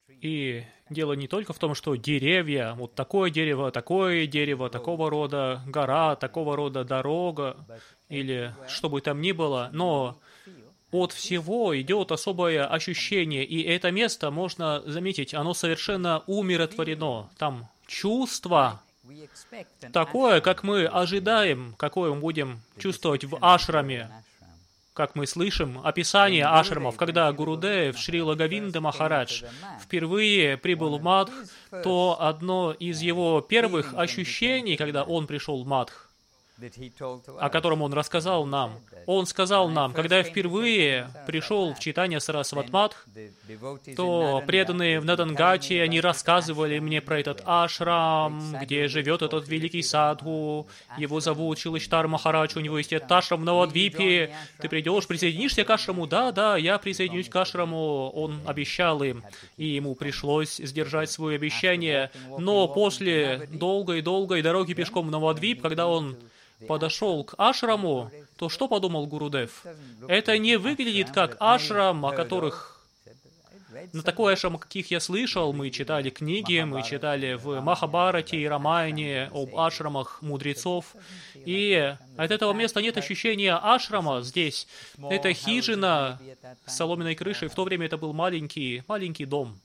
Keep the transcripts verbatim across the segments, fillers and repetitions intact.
И дело не только в том, что деревья, вот такое дерево, такое дерево, такого рода гора, такого рода дорога, или что бы там ни было, но от всего идет особое ощущение, и это место, можно заметить, оно совершенно умиротворено. Там чувство такое, как мы ожидаем, какое мы будем чувствовать в ашраме. Как мы слышим, описание ашрамов, когда Гурудев Шри Лагавинда Махарадж впервые прибыл в Мадх, то одно из его первых ощущений, когда он пришел в Мадх, о котором он рассказал нам. Он сказал нам, когда я впервые пришел в читание Сарасват Мадх, то преданные в Надангате, они рассказывали мне про этот ашрам, где живет этот великий садху, его зовут Шилаштар Махарадж, у него есть этот ашрам в Навадвипе, ты придешь, присоединишься к ашраму? Да, да, я присоединюсь к ашраму, он обещал им, и ему пришлось сдержать свое обещание, но после долгой-долгой дороги пешком в Навадвип, когда он подошел к ашраму, то что подумал Гурудев? Это не выглядит как ашрам, о которых... На такой ашрам, каких я слышал, мы читали книги, мы читали в Махабарате и Рамаяне об ашрамах мудрецов, и от этого места нет ощущения ашрама здесь. Это хижина с соломенной крышей, в то время это был маленький, маленький дом.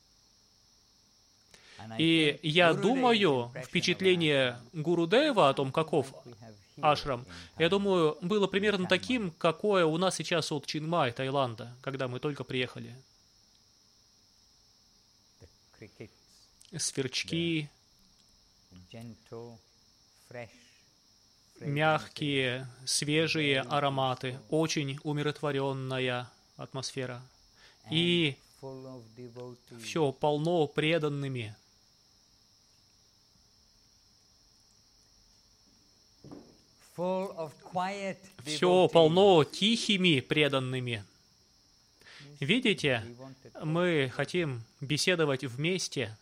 И я думаю, впечатление Гурудева о том, каков ашрам, я думаю, было примерно таким, какое у нас сейчас от Чинмай, Таиланда, когда мы только приехали. Сверчки, мягкие, свежие ароматы, очень умиротворенная атмосфера. И все полно преданными. Все полно тихими преданными. Видите, мы хотим беседовать вместе.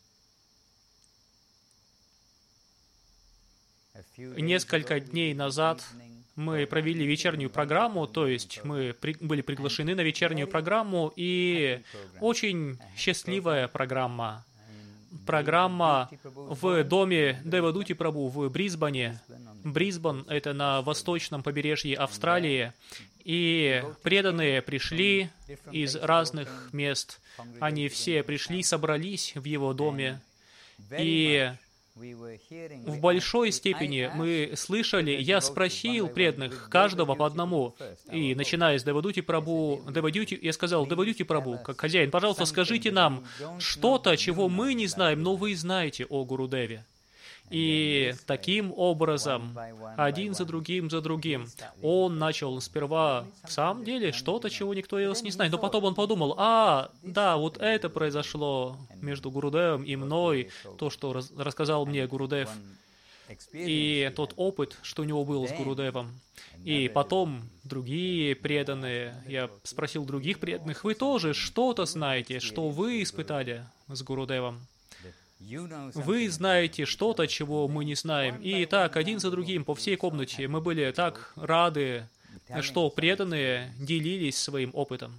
Несколько дней назад мы провели вечернюю программу, то есть мы при, были приглашены на вечернюю программу, и очень счастливая программа. Программа в доме Девадути Прабу в Брисбене. Брисбен — это на восточном побережье Австралии. И преданные пришли из разных мест. Они все пришли, собрались в его доме. И в большой степени мы слышали, я спросил преданных, каждого по одному, и начиная с Девадути Прабу, Девадути, я сказал, Девадути Прабу, как хозяин, пожалуйста, скажите нам что-то, чего мы не знаем, но вы знаете о Гурудеве. И таким образом, один за другим, за другим, он начал сперва, в самом деле, что-то, чего никто из нас не знает, но потом он подумал, а, да, вот это произошло между Гурудевом и мной, то, что раз, рассказал мне Гурудев, и тот опыт, что у него был с Гурудевом. И потом другие преданные, я спросил других преданных, вы тоже что-то знаете, что вы испытали с Гурудевом? Вы знаете что-то, чего мы не знаем. И так, один за другим, по всей комнате, мы были так рады, что преданные делились своим опытом.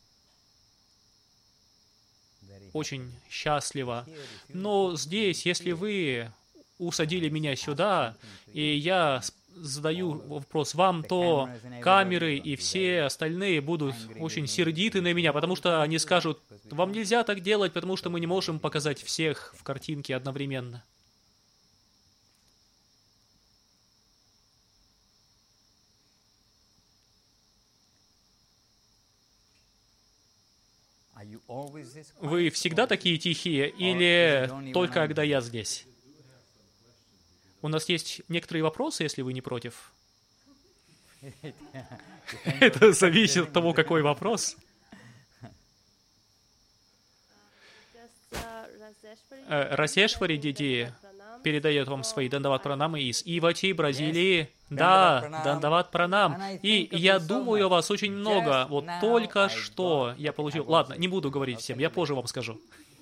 Очень счастливо. Но здесь, если вы усадили меня сюда, и я задаю вопрос вам, то камеры и все остальные будут очень сердиты на меня, потому что они скажут, вам нельзя так делать, потому что мы не можем показать всех в картинке одновременно. Вы всегда такие тихие или только когда я здесь? У нас есть некоторые вопросы, если вы не против. Это зависит от того, какой вопрос. Расешвари Диди передает вам свои дандават пранамы из Ивати, Бразилии. Да, дандават пранам. И я думаю о вас очень много. Вот только что я получил... Ладно, не буду говорить всем, я позже вам скажу.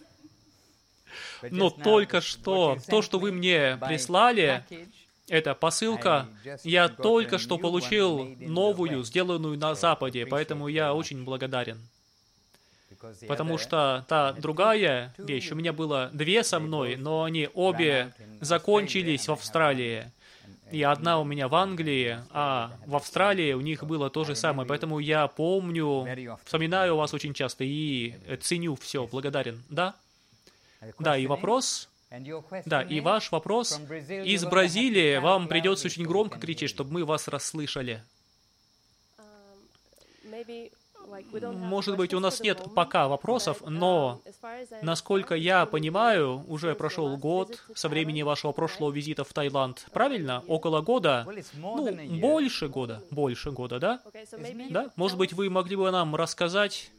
Но только что, то, что вы мне прислали, это посылка, я только что получил новую, сделанную на Западе, поэтому я очень благодарен. Потому что та другая вещь, у меня было две со мной, но они обе закончились в Австралии. И одна у меня в Англии, а в Австралии у них было то же самое. Поэтому я помню, вспоминаю вас очень часто и ценю все, благодарен. Да? Да, и вопрос... Да, и ваш вопрос. Из Бразилии вам придется очень громко кричать, чтобы мы вас расслышали. Может быть, у нас нет пока вопросов, но, насколько я понимаю, уже прошел год со времени вашего прошлого визита в Таиланд. Правильно? Около года? Ну, больше года. Больше года, да? Да? Может быть, вы могли бы нам рассказать...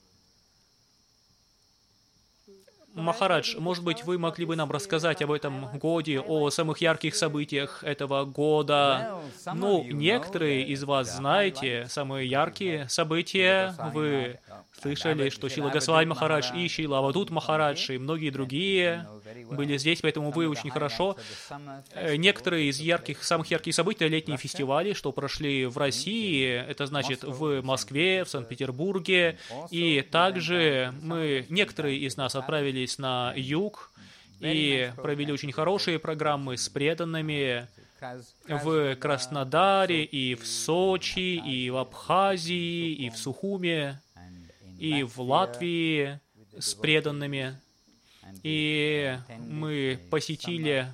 Махарадж, может быть, вы могли бы нам рассказать об этом годе, о самых ярких событиях этого года? Ну, некоторые из вас знаете самые яркие события. Вы слышали, что Шрила Госвами Махарадж и Шрила Авадут Махарадж и многие другие были здесь, поэтому вы очень хорошо. Некоторые из ярких, самых ярких событий — летние фестивали, что прошли в России, это значит в Москве, в Санкт-Петербурге, и также мы, некоторые из нас отправились на юг и провели очень хорошие программы с преданными в Краснодаре, и в Сочи, и в Абхазии, и в Сухуме, и в Латвии с преданными. И мы посетили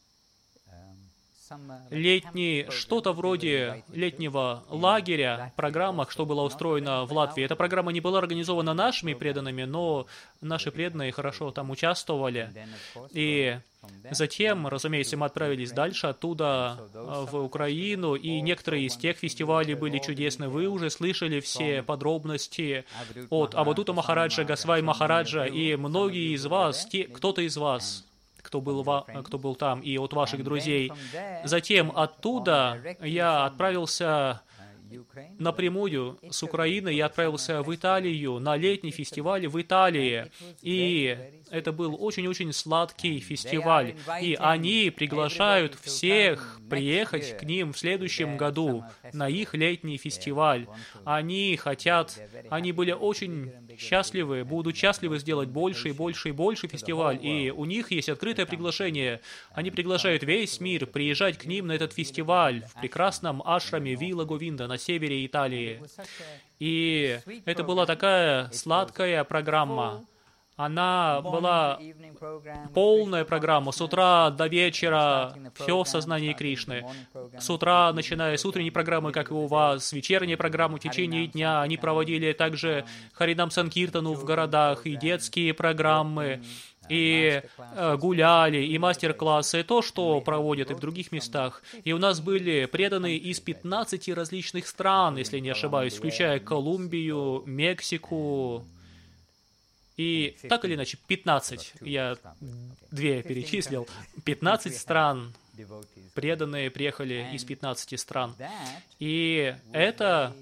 летний, что-то вроде летнего лагеря, программа, что была устроена в Латвии. Эта программа не была организована нашими преданными, но наши преданные хорошо там участвовали. И затем, разумеется, мы отправились дальше оттуда в Украину, и некоторые из тех фестивалей были чудесны. Вы уже слышали все подробности от Авадута Махараджа, Госвами Махараджа, и многие из вас, те, кто-то из вас, кто был, кто был там, и от ваших друзей. Затем оттуда я отправился напрямую с Украины, я отправился в Италию на летний фестиваль в Италии. И это был очень-очень сладкий фестиваль. И они приглашают всех приехать к ним в следующем году на их летний фестиваль. Они хотят, они были очень счастливы, будут счастливы сделать больше и больше и больше фестиваль. И у них есть открытое приглашение. Они приглашают весь мир приезжать к ним на этот фестиваль в прекрасном ашраме Вилла Говинда на севере Италии. И это была такая сладкая программа. Она была полная программа, с утра до вечера, все в сознании Кришны. С утра, начиная с утренней программы, как и у вас, вечерние программы в течение дня. Они проводили также Харинам Санкиртану в городах, и детские программы, и э, гуляли, и мастер-классы, и то, что проводят и в других местах. И у нас были преданные из пятнадцати различных стран, если не ошибаюсь, включая Колумбию, Мексику, и так или иначе, пятнадцать, я две перечислил, пятнадцать стран, преданные приехали из пятнадцати стран. И это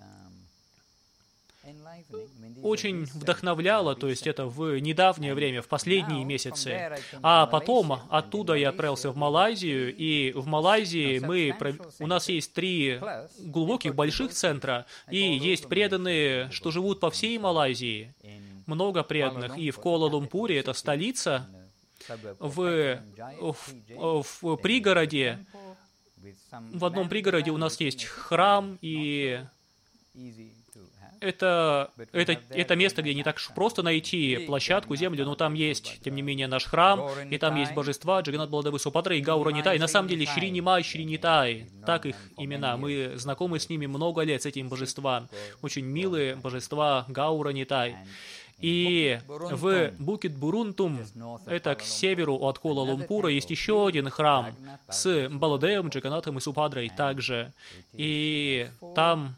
очень вдохновляло, то есть это в недавнее время, в последние месяцы. А потом оттуда я отправился в Малайзию, и в Малайзии мы, у нас есть три глубоких больших центра, и есть преданные, что живут по всей Малайзии. Много преданных. И в Куала-Лумпуре, это столица, в, в, в пригороде, в одном пригороде у нас есть храм, и это, это, это место, где не так просто найти площадку, землю, но там есть, тем не менее, наш храм, и там есть божества Джаганат Баладева Супадра и Гаура Нитай. На самом деле, Шри Нимай, Шри Нитай, так их имена. Мы знакомы с ними много лет, с этим божеством. Очень милые божества Гаура Нитай. И в Букит-Бурунтум, это к северу от Куала-Лумпура, есть еще один храм с Баладеем, Джаганатом и Супадрой также. И там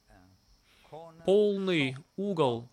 полный угол.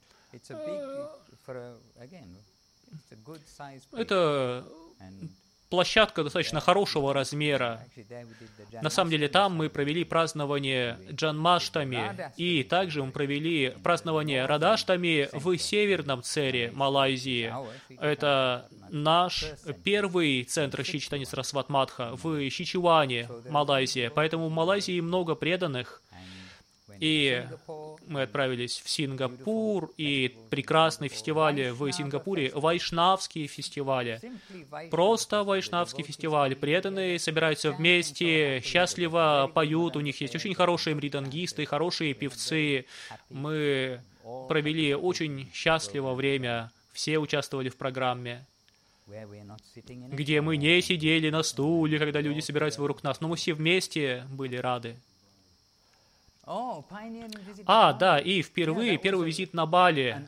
Это площадка достаточно хорошего размера. На самом деле там мы провели празднование Джанмаштами, и также мы провели празднование Радаштами в северном цере Малайзии. Это наш первый центр Шри Чайтанья Сарасвати Матха в Шичуане, Малайзия. Поэтому в Малайзии много преданных. И мы отправились в Сингапур, и прекрасные фестивали в Сингапуре, вайшнавские фестивали. Просто вайшнавские фестивали. Преданные собираются вместе, счастливо поют, у них есть очень хорошие мридангисты, хорошие певцы. Мы провели очень счастливое время, все участвовали в программе, где мы не сидели на стуле, когда люди собираются вокруг нас, но мы все вместе были рады. А, да, и впервые, первый визит на Бали.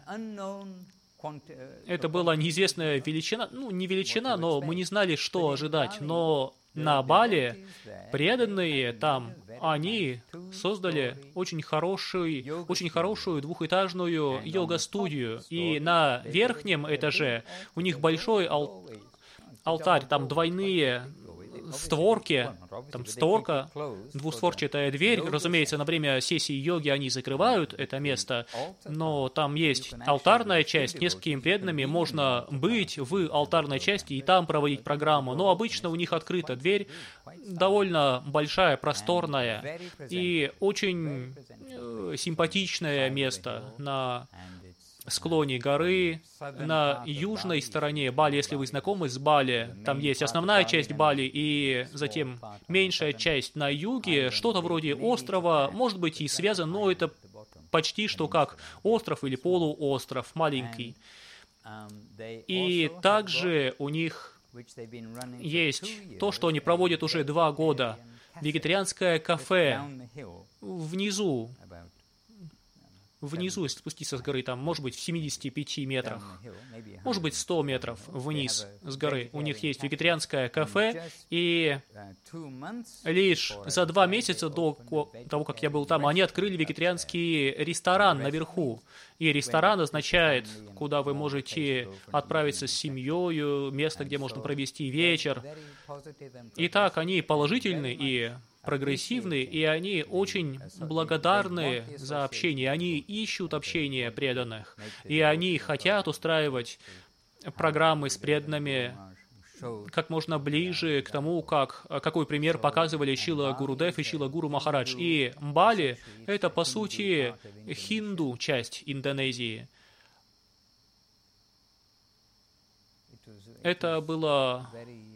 Это была неизвестная величина, ну, не величина, но мы не знали, что ожидать. Но на Бали преданные там, они создали очень хороший, очень хорошую двухэтажную йога-студию. И на верхнем этаже у них большой ал- алтарь, там двойные створки, там створка, двустворчатая дверь. Разумеется, на время сессии йоги они закрывают это место, но там есть алтарная часть, несколькими преданными можно быть в алтарной части и там проводить программу. Но обычно у них открыта дверь, довольно большая, просторная и очень э, симпатичное место на склоне горы. На южной стороне Бали, если вы знакомы с Бали, там есть основная часть Бали и затем меньшая часть на юге, что-то вроде острова, может быть и связано, но это почти что как остров или полуостров, маленький. И также у них есть то, что они проводят уже два года, вегетарианское кафе внизу. Внизу, если спуститься с горы, там, может быть, в семидесяти пяти метрах, может быть, сто метров вниз с горы, у них есть вегетарианское кафе, и лишь за два месяца до того, как я был там, они открыли вегетарианский ресторан наверху. И ресторан означает, куда вы можете отправиться с семьей, место, где можно провести вечер. Итак, они положительны и прогрессивны, и они очень благодарны за общение. Они ищут общение преданных, и они хотят устраивать программы с преданными как можно ближе к тому, как, какой пример показывали Шрила Гурудев и Шрила Гуру Махарадж. И Бали — это, по сути, хинду часть Индонезии. Это было...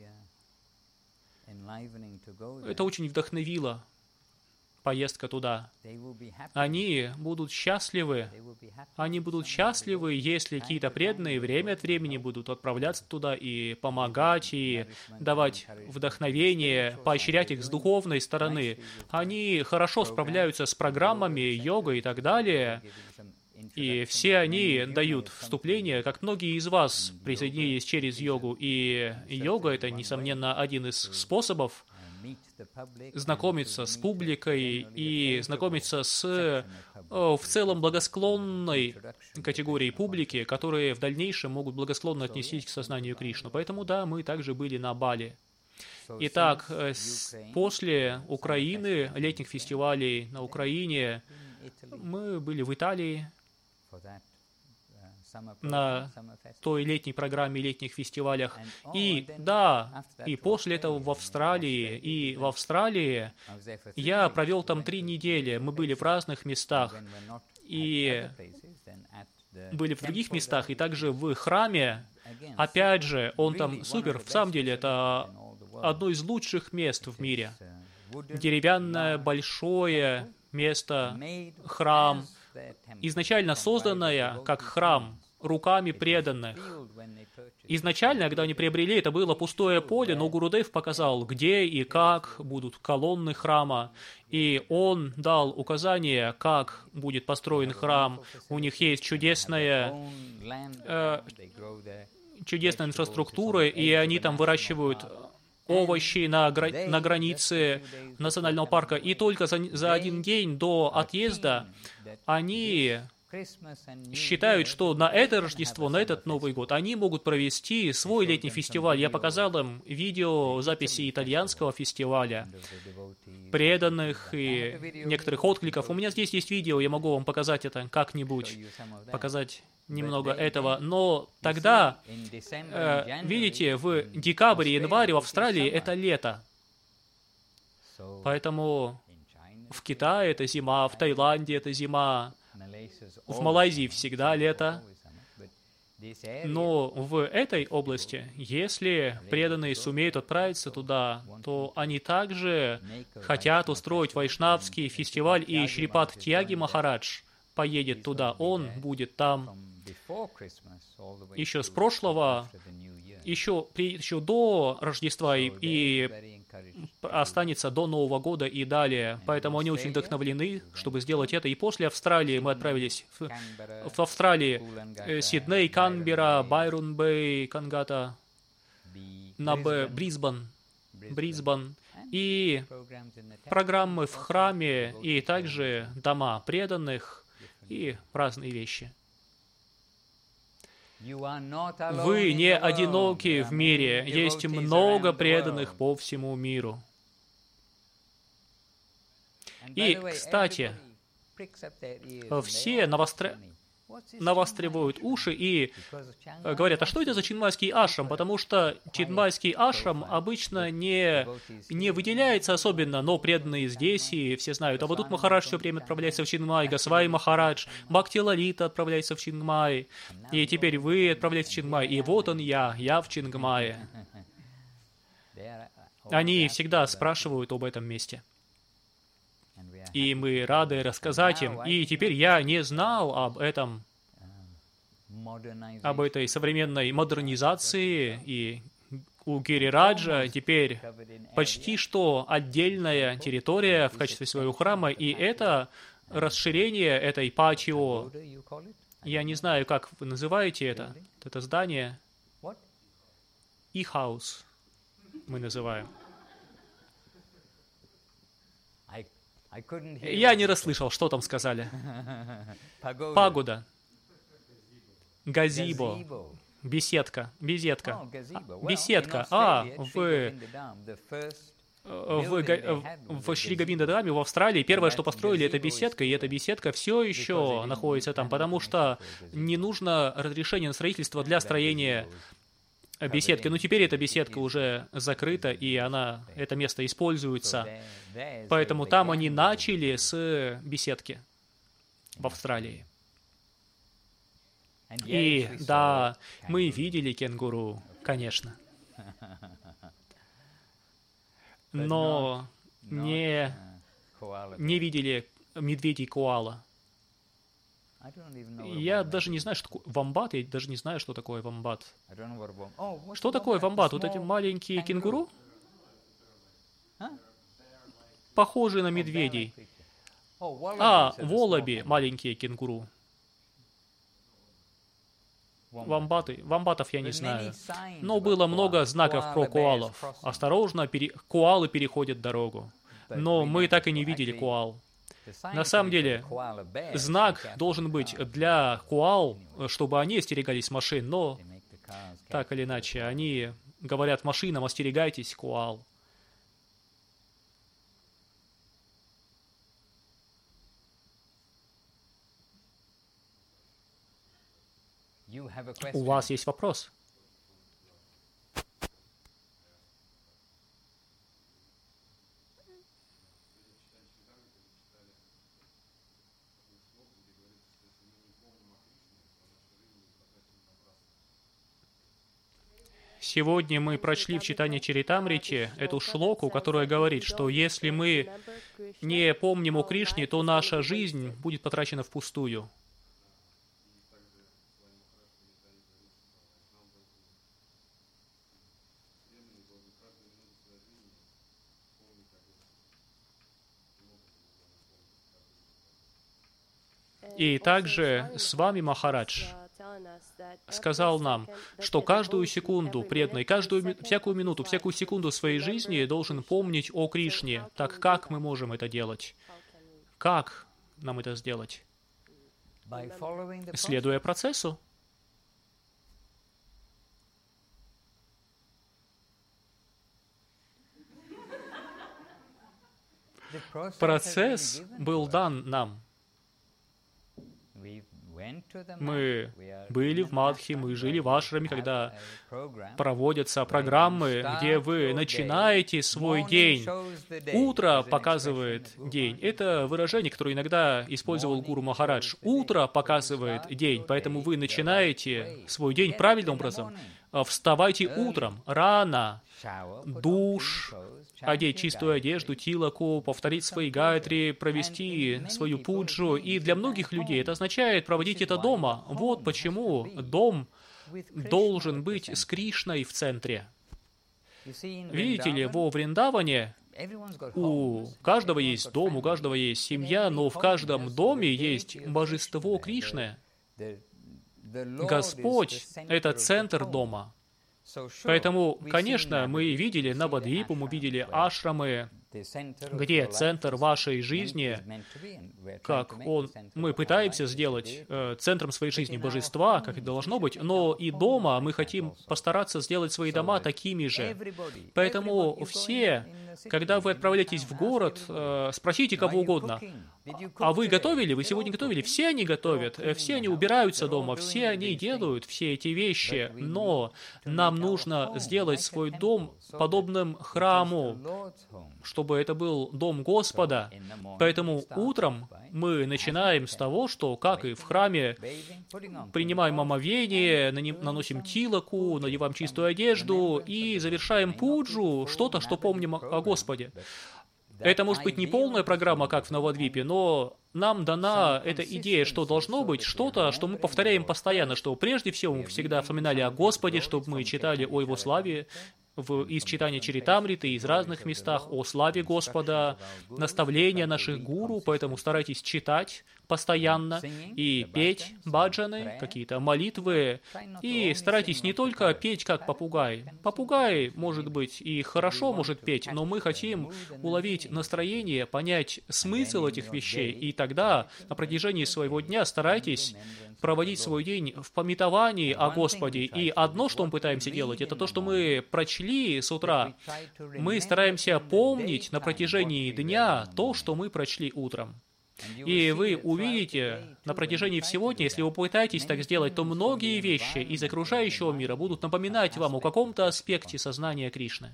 Это очень вдохновило поездка туда. Они будут счастливы. Они будут счастливы, если какие-то преданные время от времени будут отправляться туда и помогать, и давать вдохновение, поощрять их с духовной стороны. Они хорошо справляются с программами, йогой и так далее. И все они дают вступление, как многие из вас присоединились через йогу. И йога — это, несомненно, один из способов знакомиться с публикой и знакомиться с в целом благосклонной категорией публики, которые в дальнейшем могут благосклонно отнестись к сознанию Кришны. Поэтому, да, мы также были на Бали. Итак, после Украины, летних фестивалей на Украине, мы были в Италии, на той летней программе, летних фестивалях. И да, и после этого в Австралии. И в Австралии я провел там три недели. Мы были в разных местах. И были в других местах, и также в храме. Опять же, он там супер. В самом деле, это одно из лучших мест в мире. Деревянное, большое место, храм, изначально созданное как храм руками преданных. Изначально, когда они приобрели, это было пустое поле, но Гурудев показал, где и как будут колонны храма, и он дал указание, как будет построен храм. У них есть чудесная, э, чудесная инфраструктура, и они там выращивают овощи на, гра- на границе национального парка. И только за, за один день до отъезда они считают, что на это Рождество, на этот Новый год они могут провести свой летний фестиваль. Я показал им видеозаписи итальянского фестиваля, преданных и некоторых откликов. У меня здесь есть видео, я могу вам показать это как-нибудь, показать немного этого. Но тогда, э, видите, в декабре, январе в Австралии это лето. Поэтому В Китае это зима, в Таиланде это зима, в Малайзии всегда лето. Но в этой области, если преданные сумеют отправиться туда, то они также хотят устроить вайшнавский фестиваль, и Шрипад Тьяги Махарадж поедет туда. Он будет там еще с прошлого, еще, еще до Рождества и, и останется до Нового года и далее. Поэтому они очень вдохновлены, чтобы сделать это. И после Австралии мы отправились в, в Австралии. э, Сидней, Канберра, Байрон-Бэй, Кангата, на Б, Брисбен, Брисбен. И программы в храме, и также дома преданных, и разные вещи. Вы не одиноки в мире, есть много преданных по всему миру. И, кстати, все навостра... навостривают уши и говорят, а что это за чинмайский ашрам? Потому что чинмайский ашрам обычно не, не выделяется особенно, но преданные здесь, и все знают. А вот тут Махарадж все время отправляется в Чингмай, Госвами Махарадж, Бхакти Лалита отправляется в Чингмай, и теперь вы отправляетесь в Чингмай, и вот он я, я в Чингмае. Они всегда спрашивают об этом месте. И мы рады рассказать им. И теперь я не знал об этом, об этой современной модернизации. И у Гирираджа теперь почти что отдельная территория в качестве своего храма. И это расширение этой патио. Я не знаю, как вы называете это. Это здание. И-хаус мы называем. Я не расслышал, что там сказали. Пагода. Газибо. Беседка. Беседка. Беседка. А, в... В, в Шри-Говинда-Даме, в Австралии, первое, что построили, это беседка, и эта беседка все еще находится там, потому что не нужно разрешение на строительство для строения беседки. Но теперь эта беседка уже закрыта, и она, это место используется. Поэтому там они начали с беседки в Австралии. И да, мы видели кенгуру, конечно. Но не, не видели медведей-коала. Я даже не знаю, что такое вомбат, я даже не знаю, что такое вомбат. Что такое вомбат? Вот эти маленькие кенгуру? Похожие на медведей. А, волоби, маленькие кенгуру. Вомбаты. Вомбатов я не знаю. Но было много знаков про коалов. Осторожно, пере... коалы переходят дорогу. Но мы так и не видели коал. На самом деле, знак должен быть для коал, чтобы они остерегались машин, но так или иначе, они говорят машинам, остерегайтесь коал. У вас есть вопрос? Сегодня мы прочли в читании Чаритамрити эту шлоку, которая говорит, что если мы не помним о Кришне, то наша жизнь будет потрачена впустую. И также с вами Махарадж сказал нам, что каждую секунду преданный, каждую, всякую минуту, всякую секунду своей жизни должен помнить о Кришне. Так как мы можем это делать? Как нам это сделать? Следуя процессу. Процесс был дан нам. Мы были в Мадхе, мы жили в ашраме, когда проводятся программы, где вы начинаете свой день. Утро показывает день. Это выражение, которое иногда использовал Гуру Махарадж. Утро показывает день, поэтому вы начинаете свой день правильным образом. Вставайте утром, рано, душ, одеть чистую одежду, тилаку, повторить свои гайатри, провести свою пуджу. И для многих людей это означает проводить это дома. Вот почему дом должен быть с Кришной в центре. Видите ли, во Вриндаване у каждого есть дом, у каждого есть семья, но в каждом доме есть божество Кришны. Господь — это центр дома. Поэтому, конечно, мы видели Навадвипу, мы видели ашрамы, где центр вашей жизни, как он, мы пытаемся сделать э, центром своей жизни божества, как и должно быть, но и дома мы хотим постараться сделать свои дома такими же. Поэтому все, когда вы отправляетесь в город, э, спросите кого угодно, а вы готовили? Вы сегодня готовили? Все они готовят, все они убираются дома, все они делают все эти вещи, но нам нужно сделать свой дом подобным храму, чтобы это был дом Господа. Поэтому утром мы начинаем с того, что, как и в храме, принимаем омовение, наносим тилаку, надеваем чистую одежду и завершаем пуджу, что-то, что помним о Господе. Это может быть не полная программа, как в Навадвипе, но нам дана эта идея, что должно быть что-то, что мы повторяем постоянно, что прежде всего мы всегда вспоминали о Господе, чтобы мы читали о Его славе, в, из читания Чаритамриты, из разных местах о славе Господа, наставления наших гуру, поэтому старайтесь читать постоянно и петь баджаны, какие-то молитвы, и старайтесь не только петь как попугай. Попугай, может быть, и хорошо может петь, но мы хотим уловить настроение, понять смысл этих вещей, и тогда на протяжении своего дня старайтесь проводить свой день в памятовании о Господе. И одно, что мы пытаемся делать, это то, что мы прочли с утра. Мы стараемся помнить на протяжении дня то, что мы прочли утром. И вы увидите на протяжении всего дня, если вы попытаетесь так сделать, то многие вещи из окружающего мира будут напоминать вам о каком-то аспекте сознания Кришны.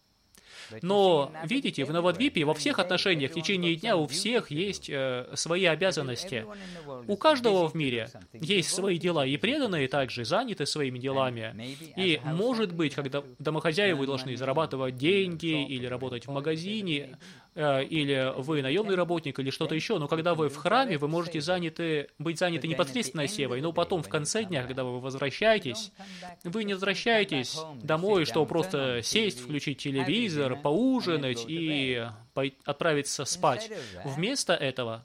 Но, видите, в Навадвипе во всех отношениях в течение дня у всех есть э, свои обязанности. У каждого в мире есть свои дела, и преданные также заняты своими делами. И, может быть, когда домохозяевы должны зарабатывать деньги, или работать в магазине, э, или вы наемный работник, или что-то еще, но когда вы в храме, вы можете заняты, быть заняты непосредственно севой, но потом в конце дня, когда вы возвращаетесь, вы не возвращаетесь домой, чтобы просто сесть, включить телевизор, поужинать и отправиться спать. Вместо этого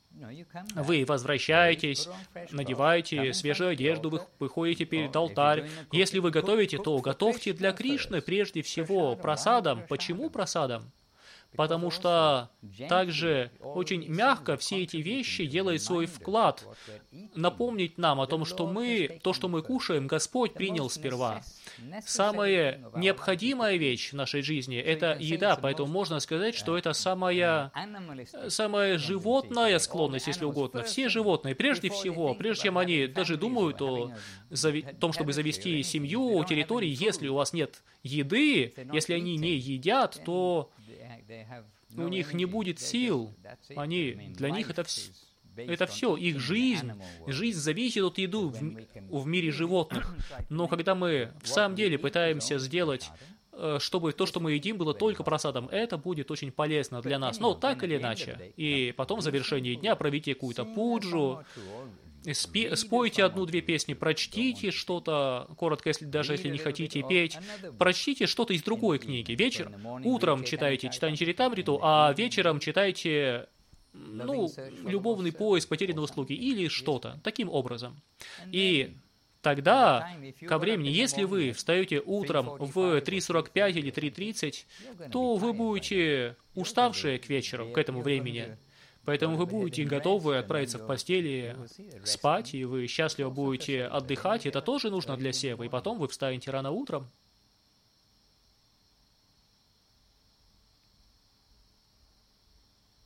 вы возвращаетесь, надеваете свежую одежду, вы выходите перед алтарь. Если вы готовите, то готовьте для Кришны прежде всего прасадам. Почему прасадам? Потому что также очень мягко все эти вещи делают свой вклад. Напомнить нам о том, что мы, то, что мы кушаем, Господь принял сперва. Самая необходимая вещь в нашей жизни – это еда, поэтому можно сказать, что это самая, самая животная склонность, если угодно. Все животные, прежде всего, прежде чем они даже думают о том, чтобы завести семью, территории, если у вас нет еды, если они не едят, то у них не будет сил. Они, для них это все. Это все, их жизнь, жизнь зависит от еды в, в мире животных. Но когда мы в самом деле пытаемся сделать, чтобы то, что мы едим, было только прасадом, это будет очень полезно для нас. Но так или иначе. И потом в завершении дня проведите какую-то пуджу, спе, спойте одну-две песни, прочтите что-то, коротко, если, даже если не хотите петь, прочтите что-то из другой книги. Вечер, утром читайте читание Чаритамриту, а вечером читайте... ну, любовный поиск потерянного слуги или что-то, таким образом. И тогда, ко времени, если вы встаете утром в три сорок пять или три тридцать, то вы будете уставшие к вечеру, к этому времени. Поэтому вы будете готовы отправиться в постели, спать, и вы счастливо будете отдыхать. Это тоже нужно для севы. И потом вы встанете рано утром.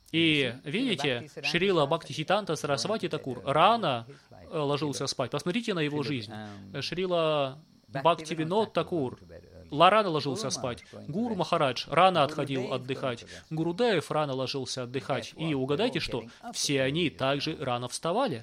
И видите, Шрила Бхактисиддханта Сарасвати Такур рано ложился спать. Посмотрите на его жизнь. Шрила Бхактивинод Такур рано ложился спать. Гуру Махарадж рано отходил отдыхать. Гурудев рано ложился отдыхать. И угадайте что? Все они также рано вставали.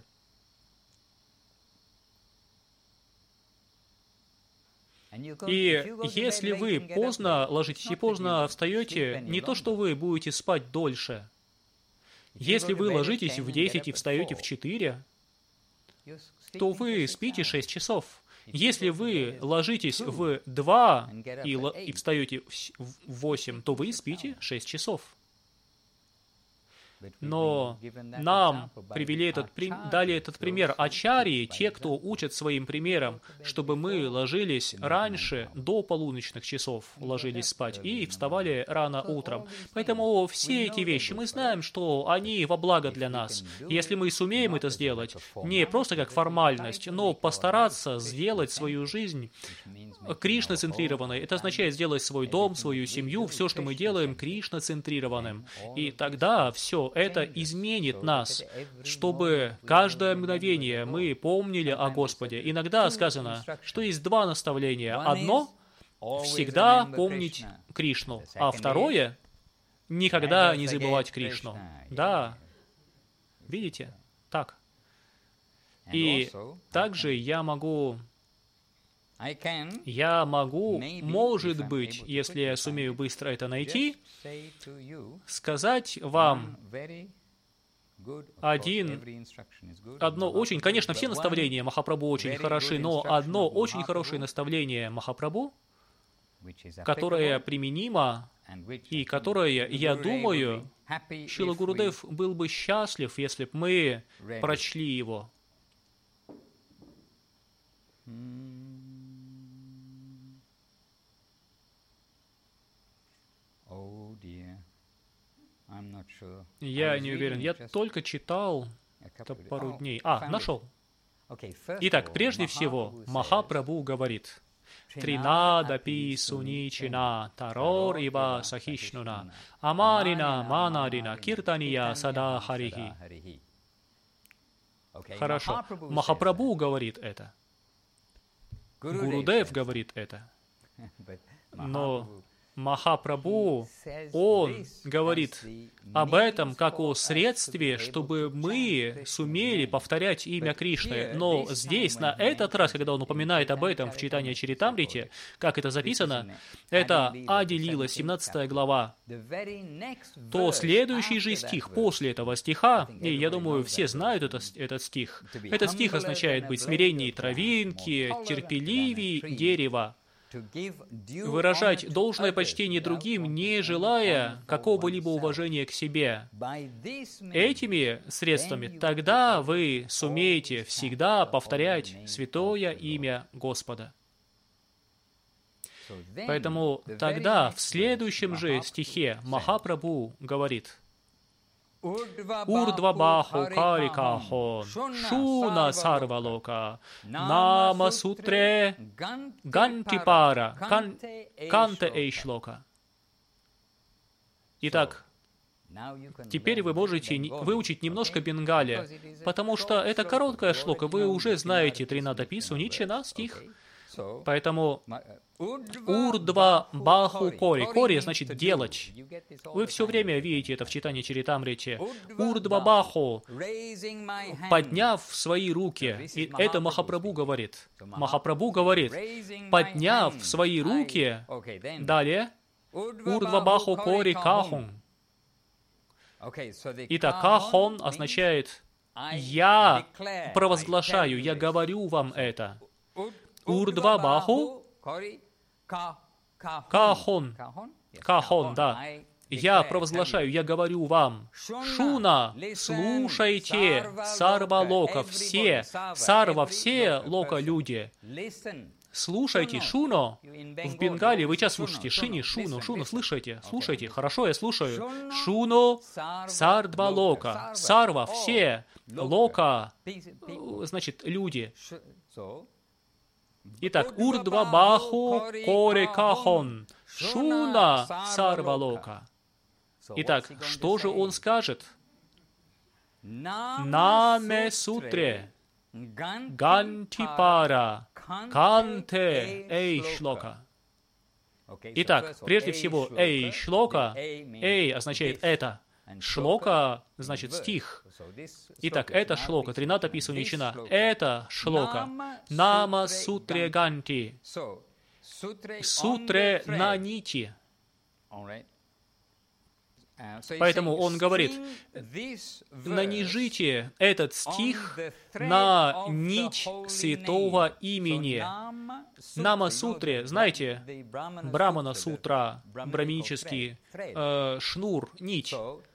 И если вы поздно ложитесь и поздно встаете, не то, что вы будете спать дольше. Если вы ложитесь в десять и встаете в четыре, то вы спите шесть часов. Если вы ложитесь в два и, и встаете в восемь, то вы спите шесть часов. Но нам привели этот, дали этот пример ачарьи, те, кто учат своим примером, чтобы мы ложились раньше, до полуночных часов, ложились спать и вставали рано утром. Поэтому все эти вещи, мы знаем, что они во благо для нас. Если мы сумеем это сделать, не просто как формальность, но постараться сделать свою жизнь Кришна-центрированной, это означает сделать свой дом, свою семью, все, что мы делаем, Кришна-центрированным. И тогда все это изменит нас, чтобы каждое мгновение мы помнили о Господе. Иногда сказано, что есть два наставления. Одно — всегда помнить Кришну, а второе — никогда не забывать Кришну. Да, видите? Так. И также я могу... Я могу, может быть, если я сумею быстро это найти, сказать вам один, одно очень, конечно, все наставления Махапрабху очень хороши, но одно очень хорошее наставление Махапрабху, которое применимо и которое, я думаю, Шрила Гурудев был бы счастлив, если бы мы прочли его. Я не уверен. Я только читал это пару дней. А, нашел. Итак, прежде всего, Махапрабху говорит: Тринадапи суничина, тарор ива сахишнуна, амарина манарина, киртания сада харихи. Хорошо. Махапрабху говорит это. Гурудев говорит это. Но Махапрабху, он говорит об этом как о средстве, чтобы мы сумели повторять имя Кришны. Но здесь, на этот раз, когда он упоминает об этом в читании Чаритамрите, как это записано, это Ади Лила, семнадцатая глава, то следующий же стих после этого стиха, и я думаю, все знают это, этот стих, этот стих означает быть смиреннее травинки, терпеливее дерева, выражать должное почтение другим, не желая какого-либо уважения к себе. Этими средствами тогда вы сумеете всегда повторять святое имя Господа. Поэтому тогда в следующем же стихе Махапрабху говорит: Урдвабаху карикахо, шуна сарвалока, нама сутре гантипара, канте эйшлока. Итак, теперь вы можете выучить немножко бенгали, потому что это короткая шлока, вы уже знаете Тринадапи суничина стих. Поэтому урдва баху кори. Кори значит делать. Вы все время видите это в читании Чаритамрите. Урдва баху, подняв свои руки. И это Махапрабху говорит. Махапрабху говорит, подняв свои руки. Далее. Урдва баху кори кахун. Итак, кахон означает я провозглашаю, я говорю вам это. Урдва баху кахон. Кахон, да. Я провозглашаю, я говорю вам. Шуна, слушайте, сарва лока, все, сарва, все лока люди. Слушайте, шуно. В Бенгалии вы сейчас слушаете. Шини, шуно, шуно, слушайте, слушайте. Хорошо, я слушаю. Шуно, сардва лока. Сарва, все, лока, значит, люди. Итак, урдва баху коре кахон, шуна сарвалока. Итак, что же он скажет? Наме сутре, гантипара, канте эй шлока. Итак, прежде всего, эй шлока, эй означает это, шлока значит стих. Итак, это шлока, тринада писуничина, это шлока, нама сутре ганти, сутре на нити. Поэтому он говорит, нанижите этот стих на нить святого имени. Нама сутре, знаете, Брамана сутра, браминический э, шнур, нить.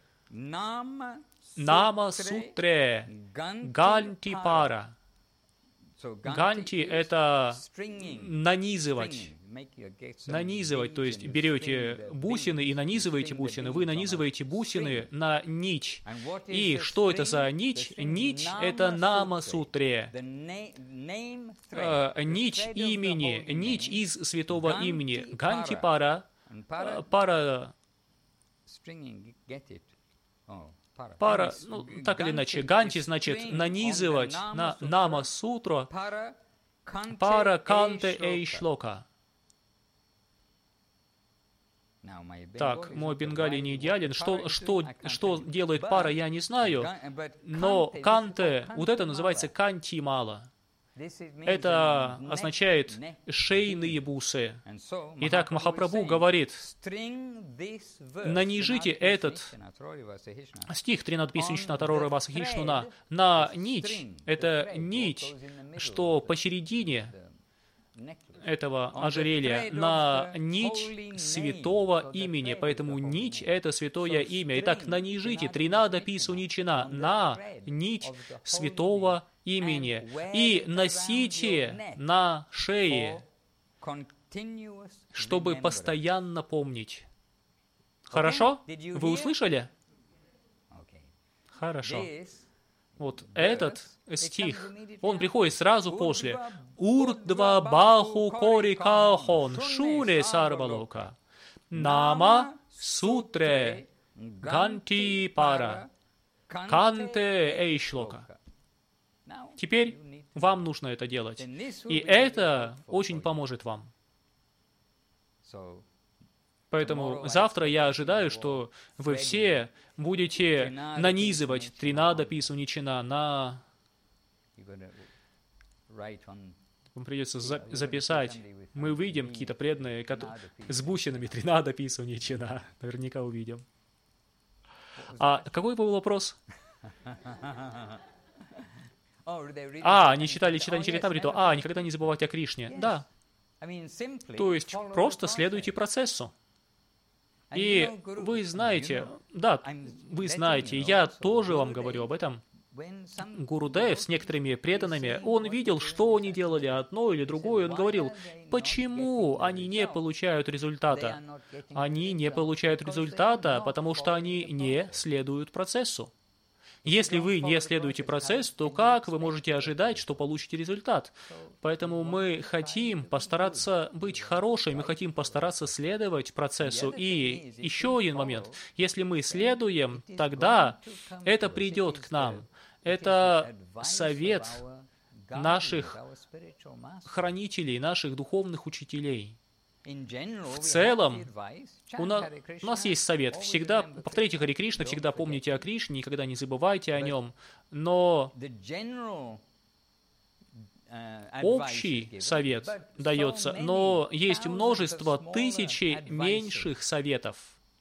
Нама сутре, ганти пара. Ганти — это нанизывать. Нанизывать, то есть берете бусины и нанизываете бусины. Вы нанизываете бусины на нить. И что это за нить? Нить — это нама сутре. Э, нить имени, нить из святого имени. Ганти пара. Пара. Пара, ну, так или иначе, ганти значит нанизывать на нама сутру. Пара канте эй шлока. Так, мой бенгали не идеален. Что, что, что делает пара, я не знаю. Но канте, вот это называется канти мала. Это означает шейные бусы. Итак, Махапрабху говорит, нанижите этот стих тринад писанична тарора васахишнуна на нить. Это нить, что посередине этого ожерелья, на нить святого имени. Поэтому нить — это святое имя. Итак, нанижите тринада писуничина на нить святого имени и носите на шее, чтобы постоянно помнить. Хорошо? Вы услышали? Хорошо. Вот этот стих, он приходит сразу после. Урдва баху корикахон шуре сарвалока. Нама сутре ганти пара. Канте эйшлока. Теперь вам нужно это делать. И это очень поможет вам. Поэтому завтра я ожидаю, что вы все будете нанизывать тринада писуничина на... Вам придется за записать. Мы увидим какие-то преданные с бусинами тринада писуничина. Наверняка увидим. А какой был вопрос? А, они читали читание Чаритамриту. А, никогда не забывайте о Кришне. Да. То есть просто следуйте процессу. И вы знаете, да, вы знаете, я тоже вам говорю об этом. Гурудев с некоторыми преданными, он видел, что они делали одно или другое, он говорил, почему они не получают результата? Они не получают результата, потому что они не следуют процессу. Если вы не следуете процессу, то как вы можете ожидать, что получите результат? Поэтому мы хотим постараться быть хорошими, мы хотим постараться следовать процессу. И еще один момент. Если мы следуем, тогда это придет к нам. Это совет наших хранителей, наших духовных учителей. В целом, у нас, у нас есть совет. Всегда повторяйте Харе Кришна, всегда помните о Кришне, никогда не забывайте о нем. Но общий совет дается, но есть множество тысячи меньших советов.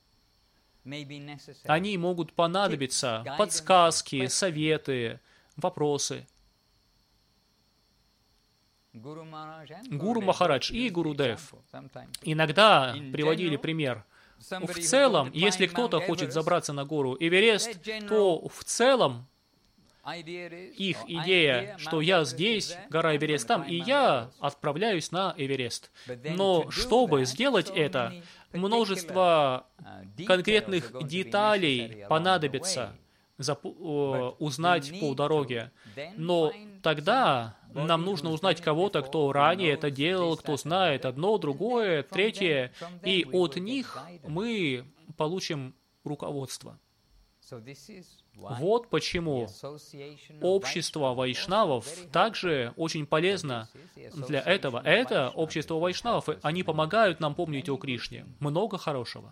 Они могут понадобиться, подсказки, советы, вопросы. Гуру Махарадж и Гурудев иногда приводили пример. В целом, если кто-то хочет забраться на гору Эверест, то в целом их идея, что я здесь, гора Эверест там, и я отправляюсь на Эверест. Но чтобы сделать это, множество конкретных деталей понадобится узнать по дороге. Но тогда нам нужно узнать кого-то, кто ранее это делал, кто знает одно, другое, третье, и от них мы получим руководства. Вот почему общество вайшнавов также очень полезно для этого. Это общество вайшнавов, они помогают нам помнить о Кришне. Много хорошего.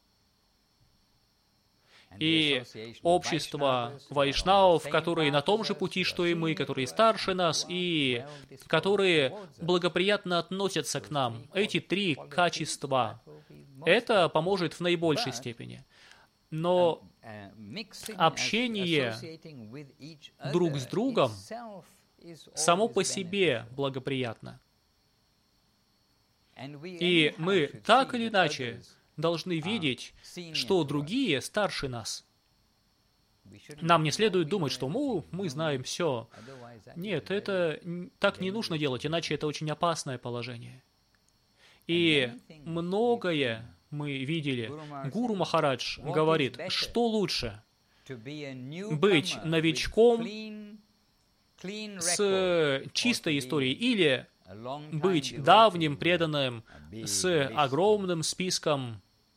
И общество вайшнавов, которые на том же пути, что и мы, которые старше нас, и которые благоприятно относятся к нам. Эти три качества. Это поможет в наибольшей степени. Но общение друг с другом само по себе благоприятно. И мы так или иначе должны видеть, что другие старше нас. Нам не следует думать, что мы, мы знаем все. Нет, это так не нужно делать, иначе это очень опасное положение. И многое мы видели. Гуру Махарадж говорит, что лучше быть новичком с чистой историей или быть давним преданным с огромным списком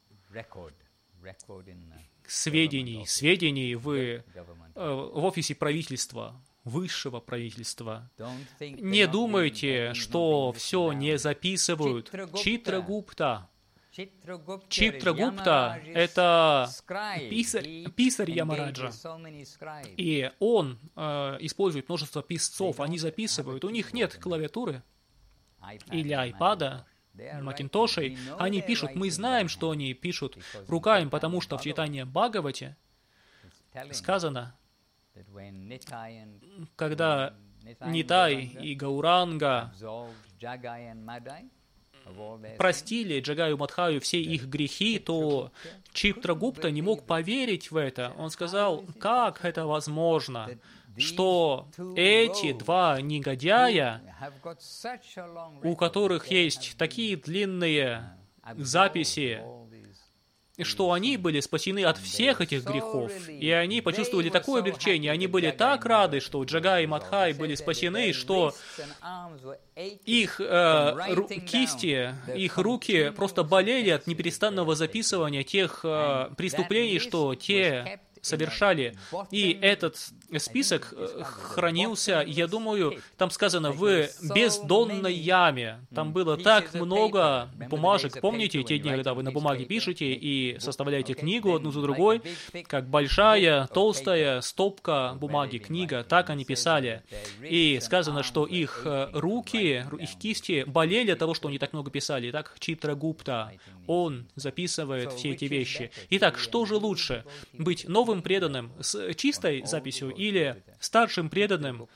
сведений, сведений в, в офисе правительства, высшего правительства. Не думайте, что все не записывают. Читрагупта. Читрагупта — это писарь, писарь Ямараджа. И он э, использует множество писцов, они записывают. У них нет клавиатуры или айпада, макинтошей. Они пишут, мы знаем, что они пишут руками, потому что в читании Бхагавати сказано, когда Нитай и Гауранга простили Джагаю Мадхаю все их грехи, то Читрагупта не мог поверить в это. Он сказал, как это возможно, что эти два негодяя, у которых есть такие длинные записи, что они были спасены от всех этих грехов, и они почувствовали такое облегчение, они были так рады, что Джагай и Мадхай были спасены, что их э, ру, кисти, их руки просто болели от неперестанного записывания тех э, преступлений, что те совершали. И этот список хранился, я думаю, там сказано, в бездонной яме. Там было так много бумажек. Помните те дни, когда вы на бумаге пишете и составляете книгу одну за другой, как большая, толстая стопка бумаги, книга, так они писали. И сказано, что их руки, их кисти болели от того, что они так много писали. Итак, Читрагупта, он записывает все эти вещи. Итак, что же лучше? Быть новым преданным с чистой записью или старшим преданным,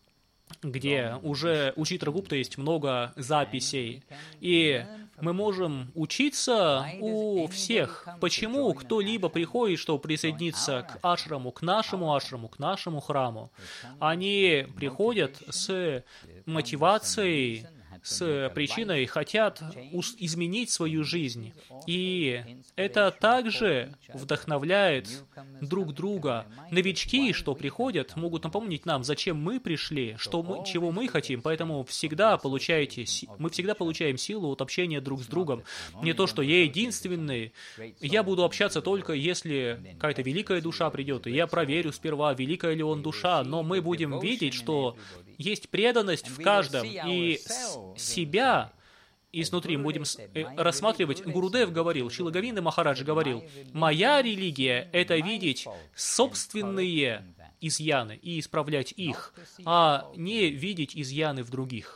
где уже у Читрагупта есть много записей. И мы можем учиться у всех. Почему кто-либо приходит, чтобы присоединиться к ашраму, к нашему ашраму, к нашему храму? Они приходят с мотивацией, с причиной, хотят изменить свою жизнь. И это также вдохновляет друг друга. Новички, что приходят, могут напомнить нам, зачем мы пришли, что мы, чего мы хотим. Поэтому всегда получаете, мы всегда получаем силу от общения друг с другом. Не то, что я единственный, я буду общаться только если какая-то великая душа придет, и я проверю сперва, великая ли он душа, но мы будем видеть, что есть преданность в каждом, и себя изнутри будем рассматривать. Гурудев говорил, Шрила Говинда Махарадж говорил, моя религия — это видеть собственные изъяны и исправлять их, а не видеть изъяны в других.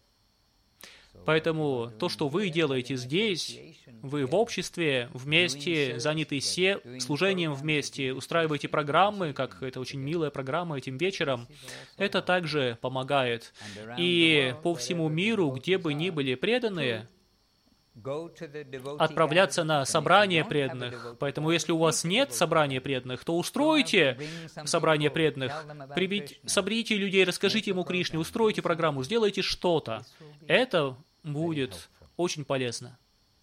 Поэтому то, что вы делаете здесь, вы в обществе, вместе, заняты се, служением вместе, устраиваете программы, как это очень милая программа этим вечером, это также помогает. И по всему миру, где бы ни были преданные, отправляться на собрание преданных. Поэтому, если у вас нет собрания преданных, то устройте собрание преданных, приведите, соберите людей, расскажите ему Кришне, устройте программу, сделайте что-то. Это будет очень полезно.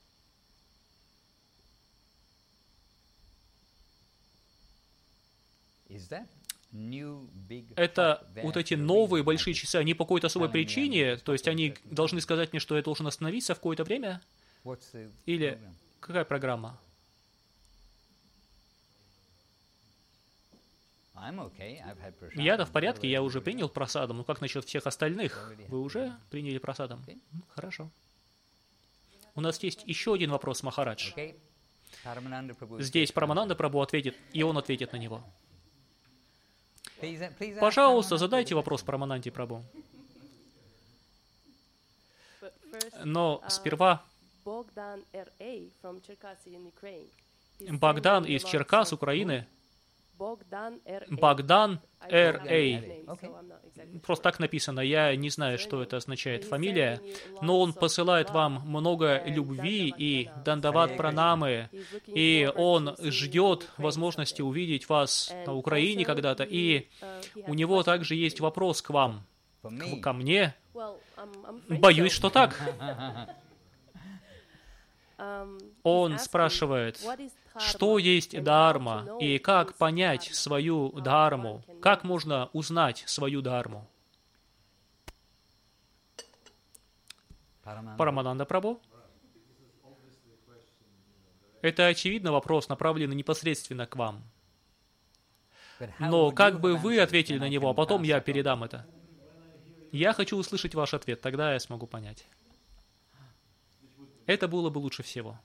Это вот эти новые большие часы, они по какой-то особой причине, то есть они должны сказать мне, что я должен остановиться в какое-то время? Или какая программа? Я-то в порядке, я уже принял просадом, но как насчет всех остальных? Вы уже приняли просадом? Хорошо. У нас есть еще один вопрос, Махарадж. Здесь Парамананда Прабху ответит, и он ответит на него. Пожалуйста, задайте вопрос Парамананде Прабху. Но сперва Богдан из Черкас, Украины. Богдан Р А. Просто так написано. Я не знаю, что это означает фамилия, но он посылает вам много любви и дандават пранамы, и он ждет возможности увидеть вас на Украине когда-то, и у него также есть вопрос к вам, к, ко мне. Боюсь, что так. Он спрашивает, что есть дхарма, и как понять свою дхарму, как можно узнать свою дхарму. Парамананда Прабху? Это, очевидно, вопрос, направленный непосредственно к вам. Но как бы вы ответили на него, а потом я передам это. Я хочу услышать ваш ответ, тогда я смогу понять. Это было бы лучше всего.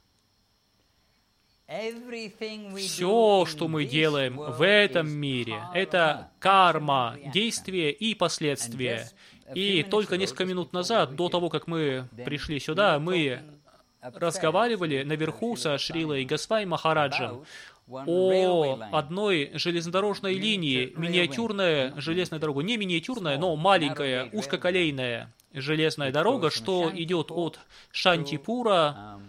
Все, что мы делаем в этом мире, это карма, действие и последствия. И только несколько минут назад, до того, как мы пришли сюда, мы разговаривали наверху со Шрилой Госвами Махараджем о одной железнодорожной линии, миниатюрная железная дорога, не миниатюрная, но маленькая, узкоколейная железная дорога, что идет от Шантипура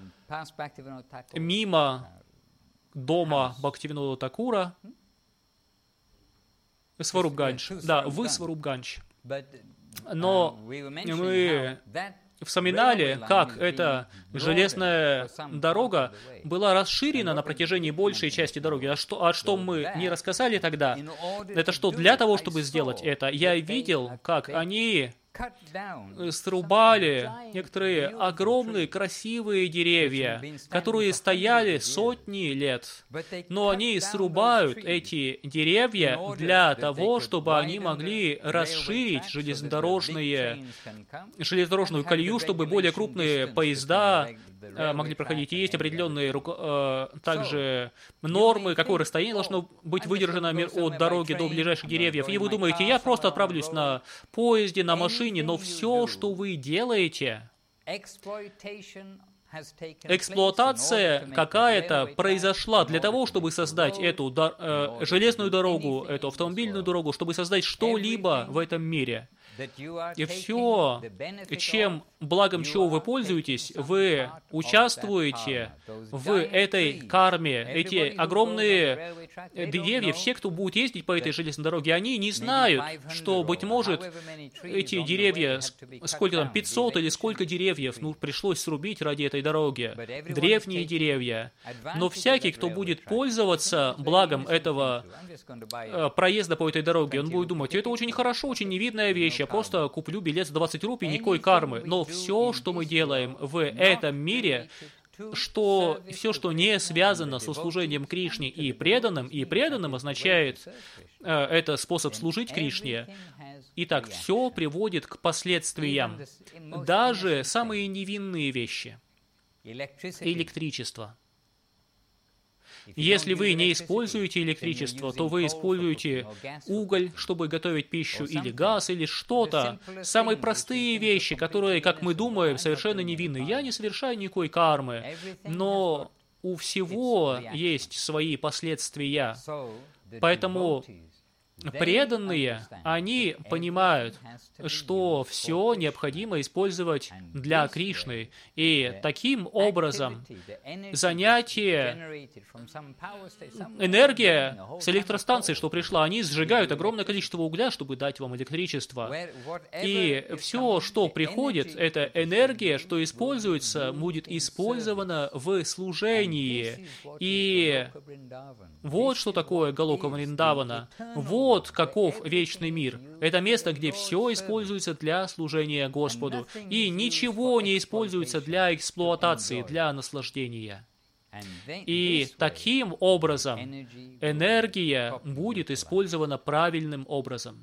мимо дома Бхактивинода Такура, Сварупгандж. Да, в Сварупгандж. Но мы вспоминали, как эта железная дорога была расширена на протяжении большей части дороги. А что, а что мы не рассказали тогда, это что для того, чтобы сделать это, я видел, как они срубали некоторые огромные красивые деревья, которые стояли сотни лет, но они срубают эти деревья для того, чтобы они могли расширить железнодорожные, железнодорожную колею, чтобы более крупные поезда могли проходить. И есть определенные также нормы, какое расстояние должно быть выдержано от дороги до ближайших деревьев. И вы думаете, я просто отправлюсь на поезде, на машине, но все, что вы делаете, эксплуатация какая-то произошла для того, чтобы создать эту э, железную дорогу, эту автомобильную дорогу, чтобы создать что-либо в этом мире. И все, чем благом чего вы пользуетесь, вы участвуете в этой карме. Эти огромные деревья, все, кто будет ездить по этой железной дороге, они не знают, что, быть может, эти деревья, сколько там, пятьсот или сколько деревьев, ну, пришлось срубить ради этой дороги. Древние деревья. Но всякий, кто будет пользоваться благом этого э, проезда по этой дороге, он будет думать, это очень хорошо, очень невидная вещь, я просто куплю билет за двадцать рупий, никакой кармы. Но все, что мы делаем в этом мире, что все, что не связано со служением Кришне и преданным, и преданным означает, э, это способ служить Кришне. Итак, все приводит к последствиям. Даже самые невинные вещи. Электричество. Если вы не используете электричество, то вы используете уголь, чтобы готовить пищу, или газ, или что-то. Самые простые вещи, которые, как мы думаем, совершенно невинны. Я не совершаю никакой кармы, но у всего есть свои последствия. Поэтому преданные, они понимают, что все необходимо использовать для Кришны. И таким образом занятие, энергия с электростанции, что пришла, они сжигают огромное количество угля, чтобы дать вам электричество. И все, что приходит, это энергия, что используется, будет использована в служении. И вот что такое Галока Вриндавана. Вот каков вечный мир. Это место, где все используется для служения Господу. И ничего не используется для эксплуатации, для наслаждения. И таким образом энергия будет использована правильным образом.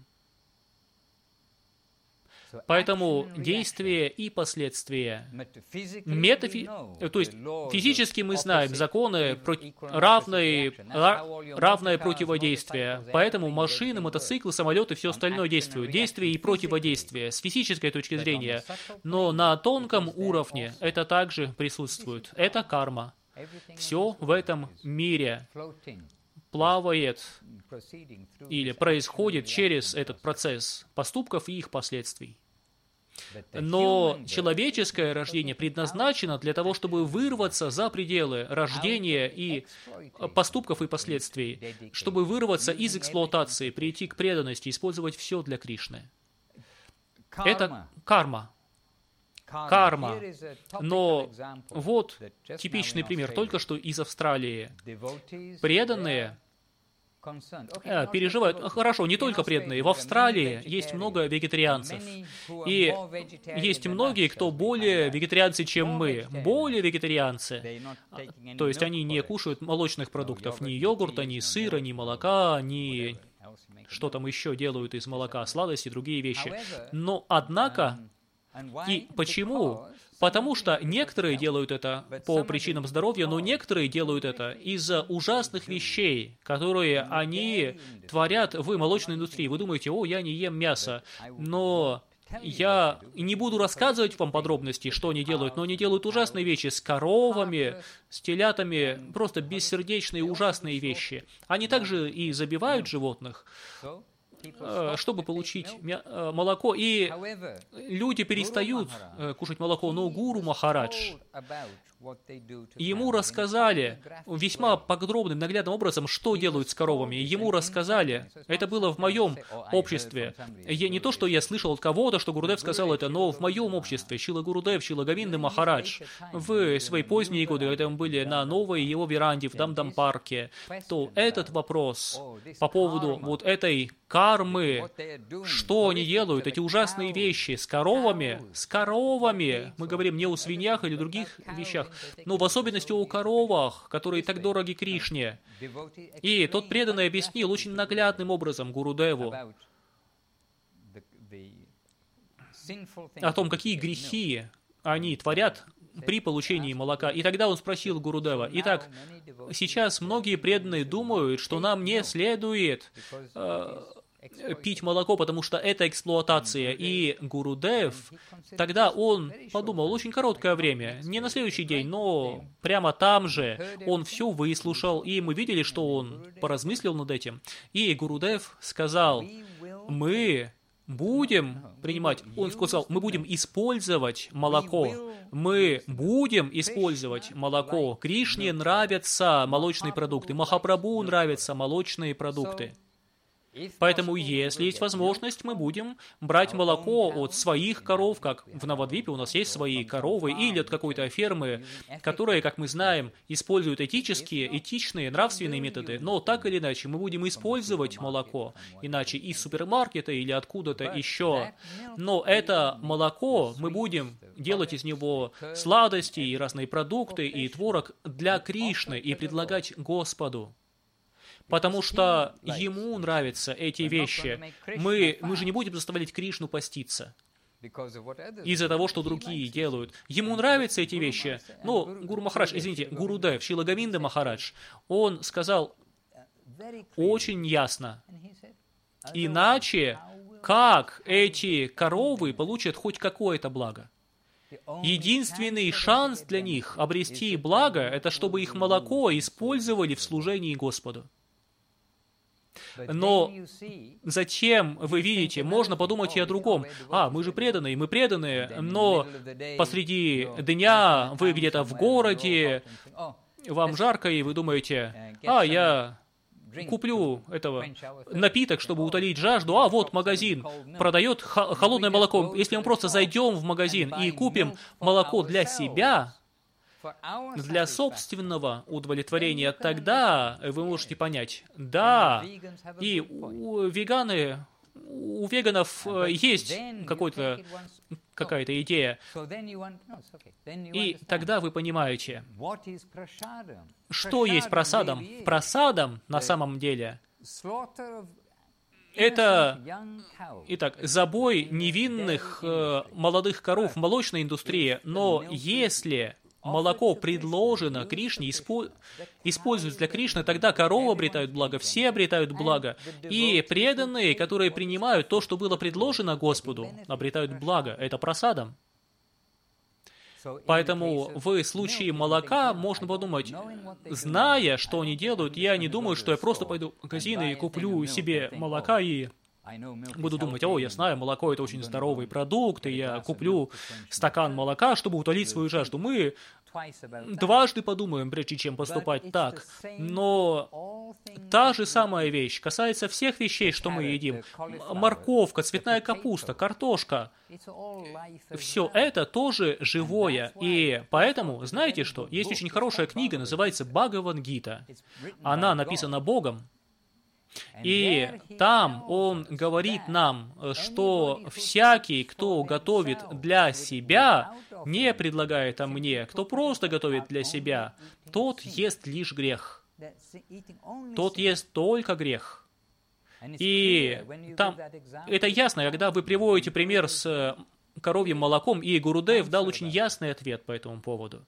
Поэтому действие и последствия. Метафи... То есть физически мы знаем законы равное, равное противодействие. Поэтому машины, мотоциклы, самолеты, все остальное действуют. Действие и противодействие с физической точки зрения. Но на тонком уровне это также присутствует. Это карма. Все в этом мире плавает или происходит через этот процесс поступков и их последствий. Но человеческое рождение предназначено для того, чтобы вырваться за пределы рождения и поступков и последствий, чтобы вырваться из эксплуатации, прийти к преданности, использовать все для Кришны. Это карма. Карма. Но вот типичный пример, только что из Австралии. Преданные переживают. Хорошо, не только преданные. В Австралии есть много вегетарианцев. И есть многие, кто более вегетарианцы, чем мы. Более вегетарианцы. То есть они не кушают молочных продуктов. Ни йогурта, ни сыра, ни молока, ни... Что там еще делают из молока, сладости, другие вещи. Но, однако... И почему? Потому что некоторые делают это по причинам здоровья, но некоторые делают это из-за ужасных вещей, которые они творят в молочной индустрии. Вы думаете, о, я не ем мясо, но я не буду рассказывать вам подробности, что они делают, но они делают ужасные вещи с коровами, с телятами, просто бессердечные ужасные вещи. Они также и забивают животных, чтобы получить молоко. И люди перестают кушать молоко, но Гуру Махарадж, ему рассказали весьма подробным, наглядным образом, что делают с коровами. Ему рассказали, это было в моем обществе. Я, не то, что я слышал от кого-то, что Гурудев сказал это, но в моем обществе. Шила Гурудев, Шила Говинда Махарадж, в свои поздние годы, когда мы были на новой его веранде в Дамдам-парке, то этот вопрос по поводу вот этой кармы, что они делают, эти ужасные вещи с коровами, с коровами, мы говорим не о свиньях или других вещах, но в особенности о коровах, которые так дороги Кришне. И тот преданный объяснил очень наглядным образом Гурудеву о том, какие грехи они творят при получении молока. И тогда он спросил Гурудева: итак, сейчас многие преданные думают, что нам не следует э, пить молоко, потому что это эксплуатация. И Гурудев, тогда он подумал, очень короткое время, не на следующий день, но прямо там же он все выслушал, и мы видели, что он поразмыслил над этим. И Гурудев сказал: мы будем принимать, он сказал, мы будем использовать молоко, мы будем использовать молоко. Кришне нравятся молочные продукты, Махапрабху нравятся молочные продукты. Поэтому, если есть возможность, мы будем брать молоко от своих коров, как в Навадвипе у нас есть свои коровы, или от какой-то фермы, которые, как мы знаем, используют этические, этичные, нравственные методы, но так или иначе мы будем использовать молоко, иначе из супермаркета или откуда-то еще. Но это молоко, мы будем делать из него сладости и разные продукты, и творог для Кришны, и предлагать Господу. Потому что ему нравятся эти вещи. Мы, мы же не будем заставлять Кришну поститься из-за того, что другие делают. Ему нравятся эти вещи. Но Гуру Махарадж, извините, Гурудев, Шила Говинда Махарадж, он сказал очень ясно: иначе как эти коровы получат хоть какое-то благо? Единственный шанс для них обрести благо, это чтобы их молоко использовали в служении Господу. Но затем, вы видите, можно подумать и о другом. А, мы же преданные, мы преданные, но посреди дня вы где-то в городе, вам жарко, и вы думаете: а, я куплю этого напиток, чтобы утолить жажду, а вот магазин продает холодное молоко. Если мы просто зайдем в магазин и купим молоко для себя, для собственного удовлетворения, тогда вы можете понять, да, и у веганы, у веганов есть какой-то какая-то идея. И тогда вы понимаете, что есть прасадам. Прасадам на самом деле это, итак, забой невинных э, молодых коров в молочной индустрии, но если молоко предложено Кришне, испо... используется для Кришны, тогда коровы обретают благо, все обретают благо, и преданные, которые принимают то, что было предложено Господу, обретают благо. Это прасадам. Поэтому в случае молока можно подумать, зная, что они делают, я не думаю, что я просто пойду в магазин и куплю себе молока и буду думать, о, я знаю, молоко это очень здоровый продукт, и я куплю стакан молока, чтобы утолить свою жажду. Мы дважды подумаем, прежде чем поступать так. Но та же самая вещь касается всех вещей, что мы едим. Морковка, цветная капуста, картошка. Все это тоже живое. И поэтому, знаете что, есть очень хорошая книга, называется Бхагавад-гита. Она написана Богом. И там он говорит нам, что всякий, кто готовит для себя, не предлагает о мне, кто просто готовит для себя, тот ест лишь грех. Тот ест только грех. И там это ясно, когда вы приводите пример с коровьим молоком, и Гурудев дал очень ясный ответ по этому поводу.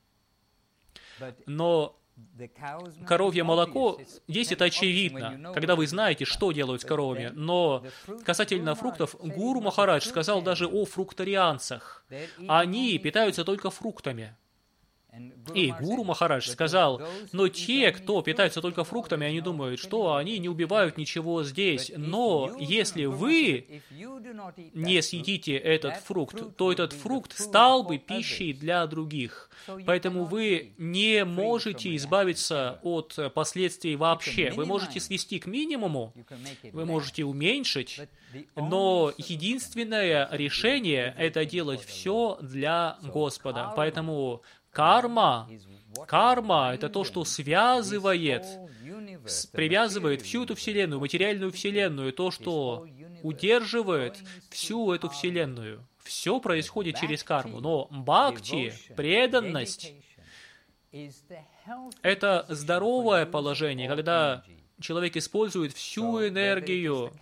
Но коровье молоко, здесь это очевидно, когда вы знаете, что делают с коровами. Но касательно фруктов, Гуру Махарадж сказал даже о фруктарианцах. Они питаются только фруктами. И Гуру Махарадж сказал, но те, кто питаются только фруктами, они думают, что они не убивают ничего здесь. Но если вы не съедите этот фрукт, то этот фрукт стал бы пищей для других. Поэтому вы не можете избавиться от последствий вообще. Вы можете свести к минимуму, вы можете уменьшить, но единственное решение – это делать все для Господа. Поэтому карма, карма – это то, что связывает, привязывает всю эту Вселенную, материальную Вселенную, то, что удерживает всю эту Вселенную. Все происходит через карму. Но бхакти, преданность – это здоровое положение, когда человек использует всю энергию,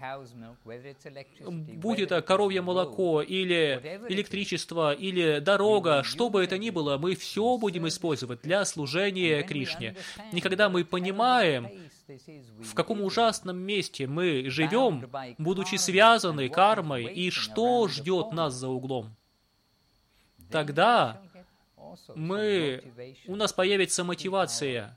будь это коровье молоко, или электричество, или дорога, что бы это ни было, мы все будем использовать для служения Кришне. И когда мы понимаем, в каком ужасном месте мы живем, будучи связаны кармой, и что ждет нас за углом, тогда мы, у нас появится мотивация,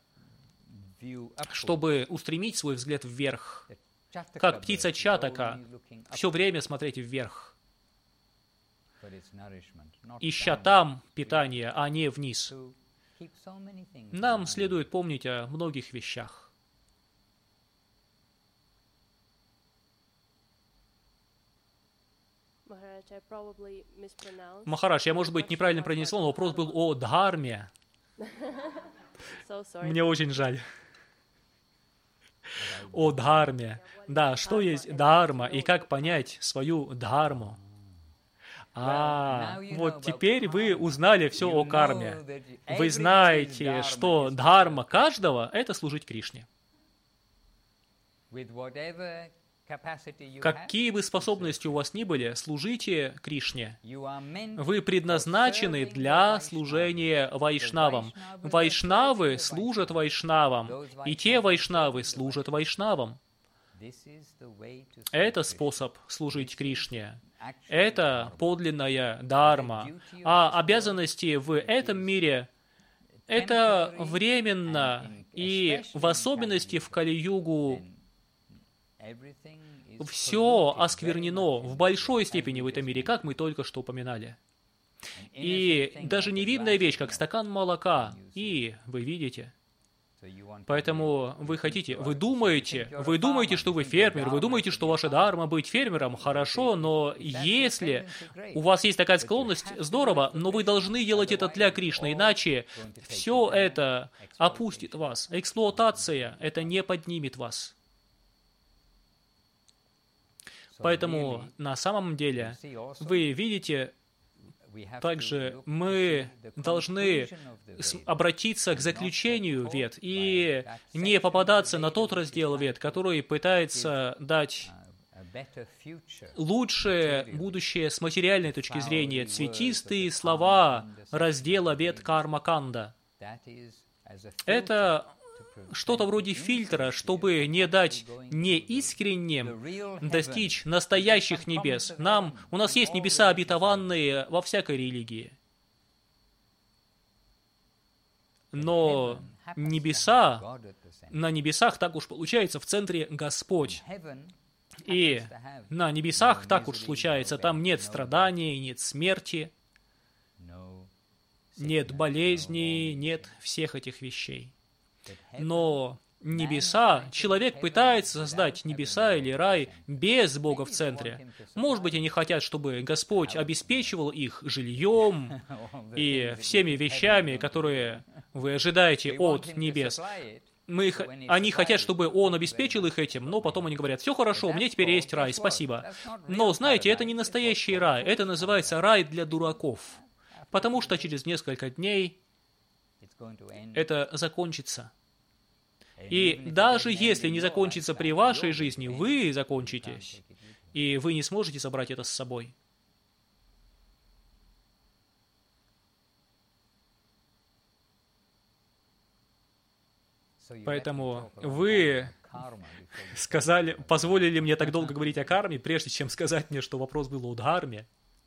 чтобы устремить свой взгляд вверх, как птица чатака, все время смотреть вверх, ища там питание, а не вниз. Нам следует помнить о многих вещах. Махарадж, я, может быть, неправильно произнесла, но вопрос был о дхарме. Мне очень жаль. О дхарме. Да, что есть дхарма и как понять свою дхарму? А, вот теперь вы узнали все о карме. Вы знаете, что дхарма каждого – это служить Кришне. Какие бы способности у вас ни были, служите Кришне. Вы предназначены для служения вайшнавам. Вайшнавы служат вайшнавам, и те вайшнавы служат вайшнавам. Это способ служить Кришне. Это подлинная дхарма. А обязанности в этом мире – это временно, и в особенности в Кали-югу все осквернено в большой степени в этом мире, как мы только что упоминали. И даже невидная вещь, как стакан молока, и вы видите. Поэтому вы хотите, вы думаете, вы думаете, что вы фермер, вы думаете, что ваша дхарма быть фермером, хорошо, но если у вас есть такая склонность, здорово, но вы должны делать это для Кришны, иначе все это опустит вас. Эксплуатация, это не поднимет вас. Поэтому на самом деле вы видите также мы должны обратиться к заключению вет и не попадаться на тот раздел вет, который пытается дать лучшее будущее с материальной точки зрения, цветистые слова раздела вет Карма-канда. Это что-то вроде фильтра, чтобы не дать неискренним достичь настоящих небес. Нам, у нас есть небеса обетованные во всякой религии. Но небеса, на небесах так уж получается, в центре Господь. И на небесах так уж случается, там нет страданий, нет смерти, нет болезней, нет всех этих вещей. Но небеса, человек пытается создать небеса или рай без Бога в центре. Может быть, они хотят, чтобы Господь обеспечивал их жильем и всеми вещами, которые вы ожидаете от небес. Мы их, они хотят, чтобы Он обеспечил их этим, но потом они говорят: все хорошо, у меня теперь есть рай, спасибо. Но, знаете, это не настоящий рай, это называется рай для дураков. Потому что через несколько дней это закончится. И даже если не закончится при вашей жизни, вы закончитесь, и вы не сможете забрать это с собой. Поэтому вы сказали, позволили мне так долго говорить о карме, прежде чем сказать мне, что вопрос был о дхарме.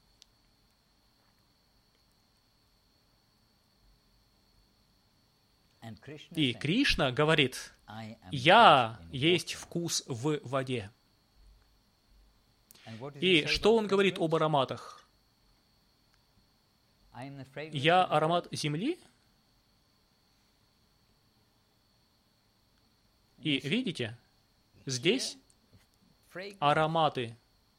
И Кришна говорит: «Я есть вкус в воде». И что он говорит об ароматах? Я аромат земли? И видите, здесь ароматы.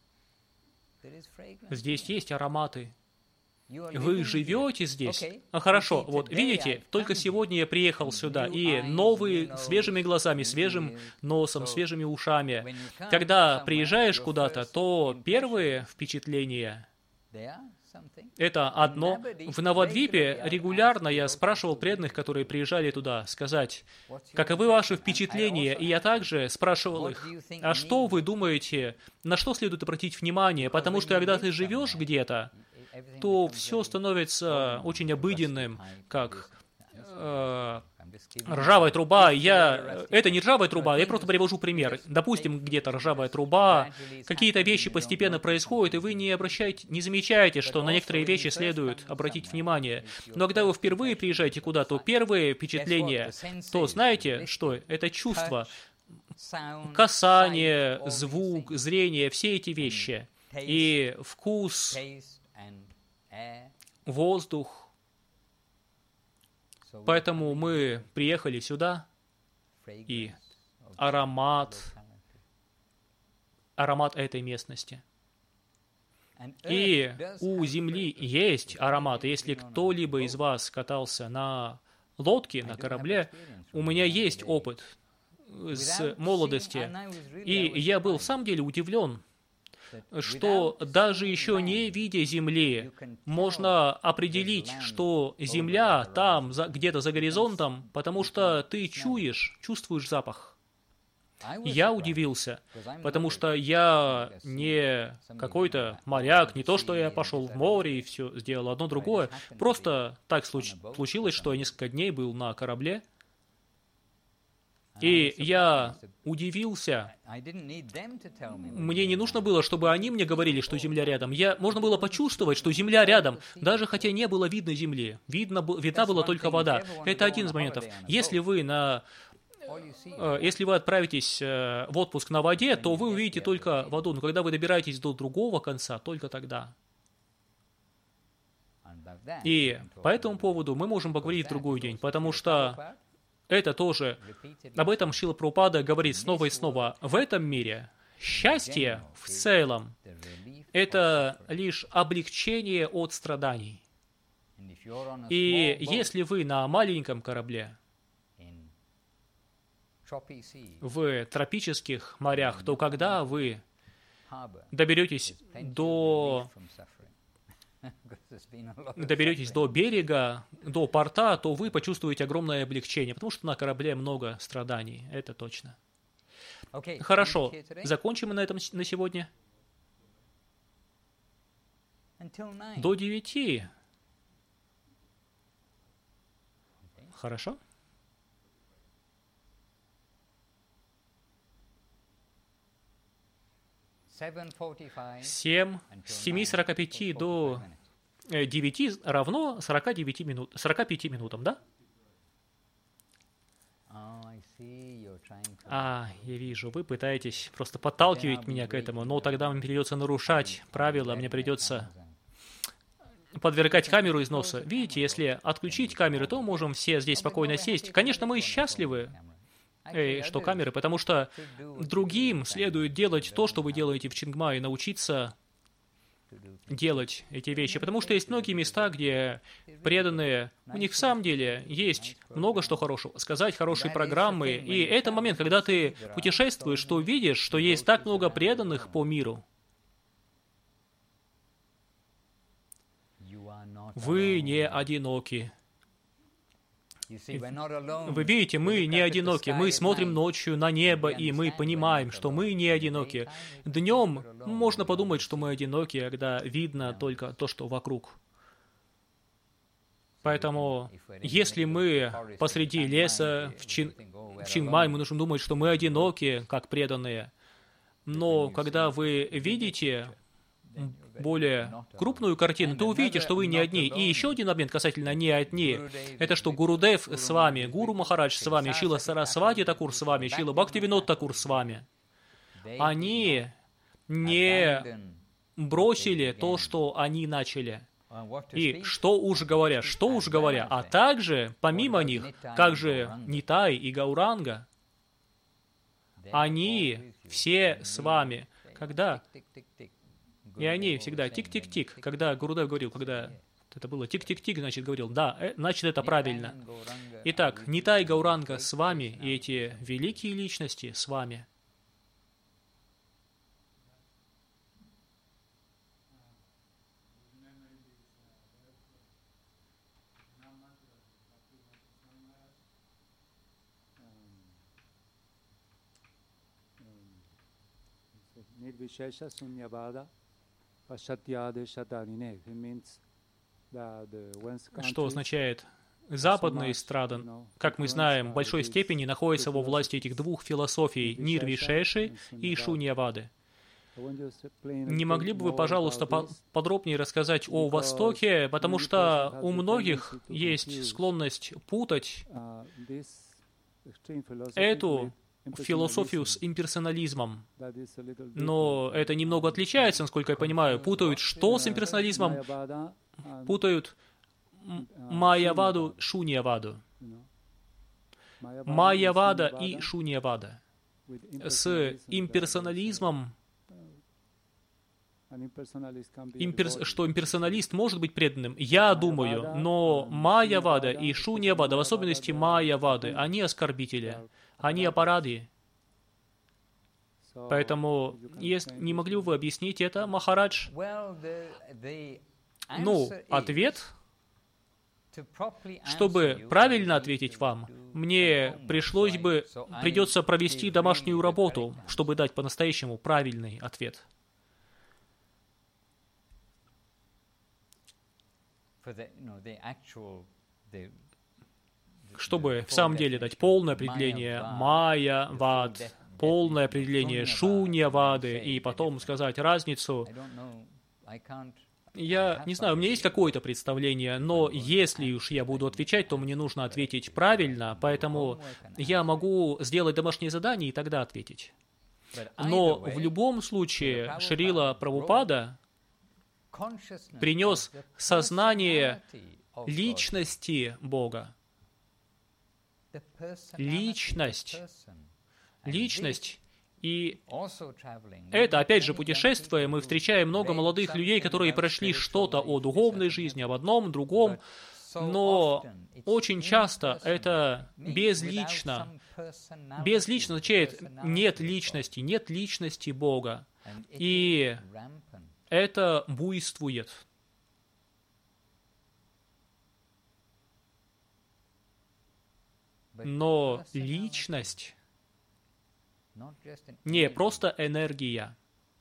Здесь есть ароматы. Вы живете здесь? А хорошо, вот видите, только сегодня я приехал сюда, и новый, свежими глазами, свежим носом, свежими ушами. Когда приезжаешь куда-то, то первые впечатления — это одно. В Навадвипе регулярно я спрашивал преданных, которые приезжали туда, сказать, каковы ваши впечатления, и я также спрашивал их, а что вы думаете, на что следует обратить внимание, потому что когда ты живешь где-то, то все становится очень обыденным, как э, ржавая труба. Я... Это не ржавая труба, я просто привожу пример. Допустим, где-то ржавая труба, какие-то вещи постепенно происходят, и вы не обращаете, не замечаете, что на некоторые вещи следует обратить внимание. Но когда вы впервые приезжаете куда-то, то первые впечатления, то знаете, что это чувство, касание, звук, зрение, все эти вещи, и вкус, воздух. Поэтому мы приехали сюда, и аромат, аромат этой местности. И у Земли есть аромат. Если кто-либо из вас катался на лодке, на корабле, у меня есть опыт с молодости. И я был в самом деле удивлен, что даже еще не видя Земли, можно определить, что Земля там, где-то за горизонтом, потому что ты чуешь, чувствуешь запах. Я удивился, потому что я не какой-то моряк, не то, что я пошел в море и все сделал одно другое. Просто так случ- случилось, что я несколько дней был на корабле, и я удивился. Мне не нужно было, чтобы они мне говорили, что Земля рядом. Я, можно было почувствовать, что Земля рядом, даже хотя не было видно Земли. Видно, видна была только вода. Это один из моментов. Если вы на... Если вы отправитесь в отпуск на воде, то вы увидите только воду. Но когда вы добираетесь до другого конца, только тогда. И по этому поводу мы можем поговорить в другой день, потому что это тоже, об этом Шрила Прабхупада говорит снова и снова. В этом мире счастье в целом — это лишь облегчение от страданий. И если вы на маленьком корабле, в тропических морях, то когда вы доберетесь до доберетесь до берега, до порта, то вы почувствуете огромное облегчение, потому что на корабле много страданий, это точно. Хорошо, закончим мы на этом на сегодня. До девяти. Хорошо? Семь, с семи сорока пяти до девяти равно сорока девяти минут, сорока пяти минутам, да? А, я вижу, вы пытаетесь просто подталкивать меня к этому, но тогда мне придется нарушать правила, мне придется подвергать камеру износа. Видите, если отключить камеры, то можем все здесь спокойно сесть. Конечно, мы счастливы, э, что камеры, потому что другим следует делать то, что вы делаете в Чингмае, научиться делать эти вещи, потому что есть многие места, где преданные, у них в самом деле есть много что хорошего, сказать хорошие программы, и это момент, когда ты путешествуешь, что видишь, что есть так много преданных по миру. Вы не одиноки. Вы видите, мы не одиноки. Мы смотрим ночью на небо, и мы понимаем, что мы не одиноки. Днем можно подумать, что мы одиноки, когда видно только то, что вокруг. Поэтому, если мы посреди леса, в, Чин... в Чингмай, мы нужно думать, что мы одиноки, как преданные. Но когда вы видите более крупную картину, то увидите, что вы не одни. И еще один момент касательно не одни. Это что Гурудев с вами, Гуру Махарадж с вами, Шила Сарасвати Такур с вами, Шила Бхактивинод Такур с вами. Они не бросили то, что они начали. И что уж говоря, что уж говоря, а также, помимо них, как же Нитай и Гауранга, они все с вами. Когда... И они всегда тик-тик-тик. Когда Гурудев говорил, когда это было тик-тик-тик, значит, говорил, да, э, значит, это правильно. Итак, Нитай Гауранга с вами, и эти великие личности с вами. Что означает западные страны, как мы знаем, в большой степени находятся во власти этих двух философий Нирвишеши и Шуньявады. Не могли бы вы, пожалуйста, подробнее рассказать о Востоке, потому что у многих есть склонность путать эту философию с имперсонализмом. Но это немного отличается, насколько я понимаю. Путают что с имперсонализмом? Путают Майяваду, Шуньяваду. Майявада и Шуньявада. С имперсонализмом, импер... что имперсоналист может быть преданным, я думаю, но Майявада и Шуньявада, в особенности Майявады, они оскорбители. Они аппарады. Поэтому, если, не могли бы вы объяснить это, Махарадж? Ну, ответ, чтобы правильно ответить вам, мне пришлось бы, придется провести домашнюю работу, чтобы дать по-настоящему правильный ответ. Чтобы в самом деле дать полное определение Майя Вад, полное определение Шуньявады, и потом сказать разницу. Я не знаю, у меня есть какое-то представление, но если уж я буду отвечать, то мне нужно ответить правильно, поэтому я могу сделать домашнее задание и тогда ответить. Но в любом случае Шрила Прабхупада принес сознание личности Бога. Личность. Личность. И это, опять же, путешествуя, мы встречаем много молодых людей, которые прошли что-то о духовной жизни, об одном, другом, но очень часто это безлично. Безлично означает нет личности, нет личности Бога. И это буйствует. но личность не просто энергия.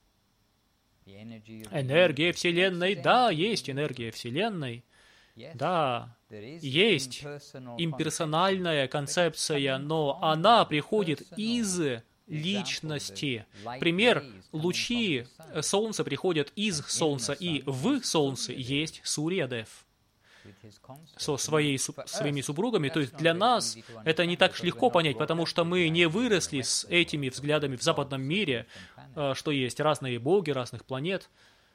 Энергия Вселенной, да, есть энергия Вселенной, да, есть имперсональная концепция, но она приходит из личности. Пример, лучи Солнца приходят из Солнца, и в Солнце есть Сурьядев со своей, своими супругами. То есть для нас это не так уж легко понять, потому что мы не выросли с этими взглядами в западном мире, что есть разные боги, разных планет.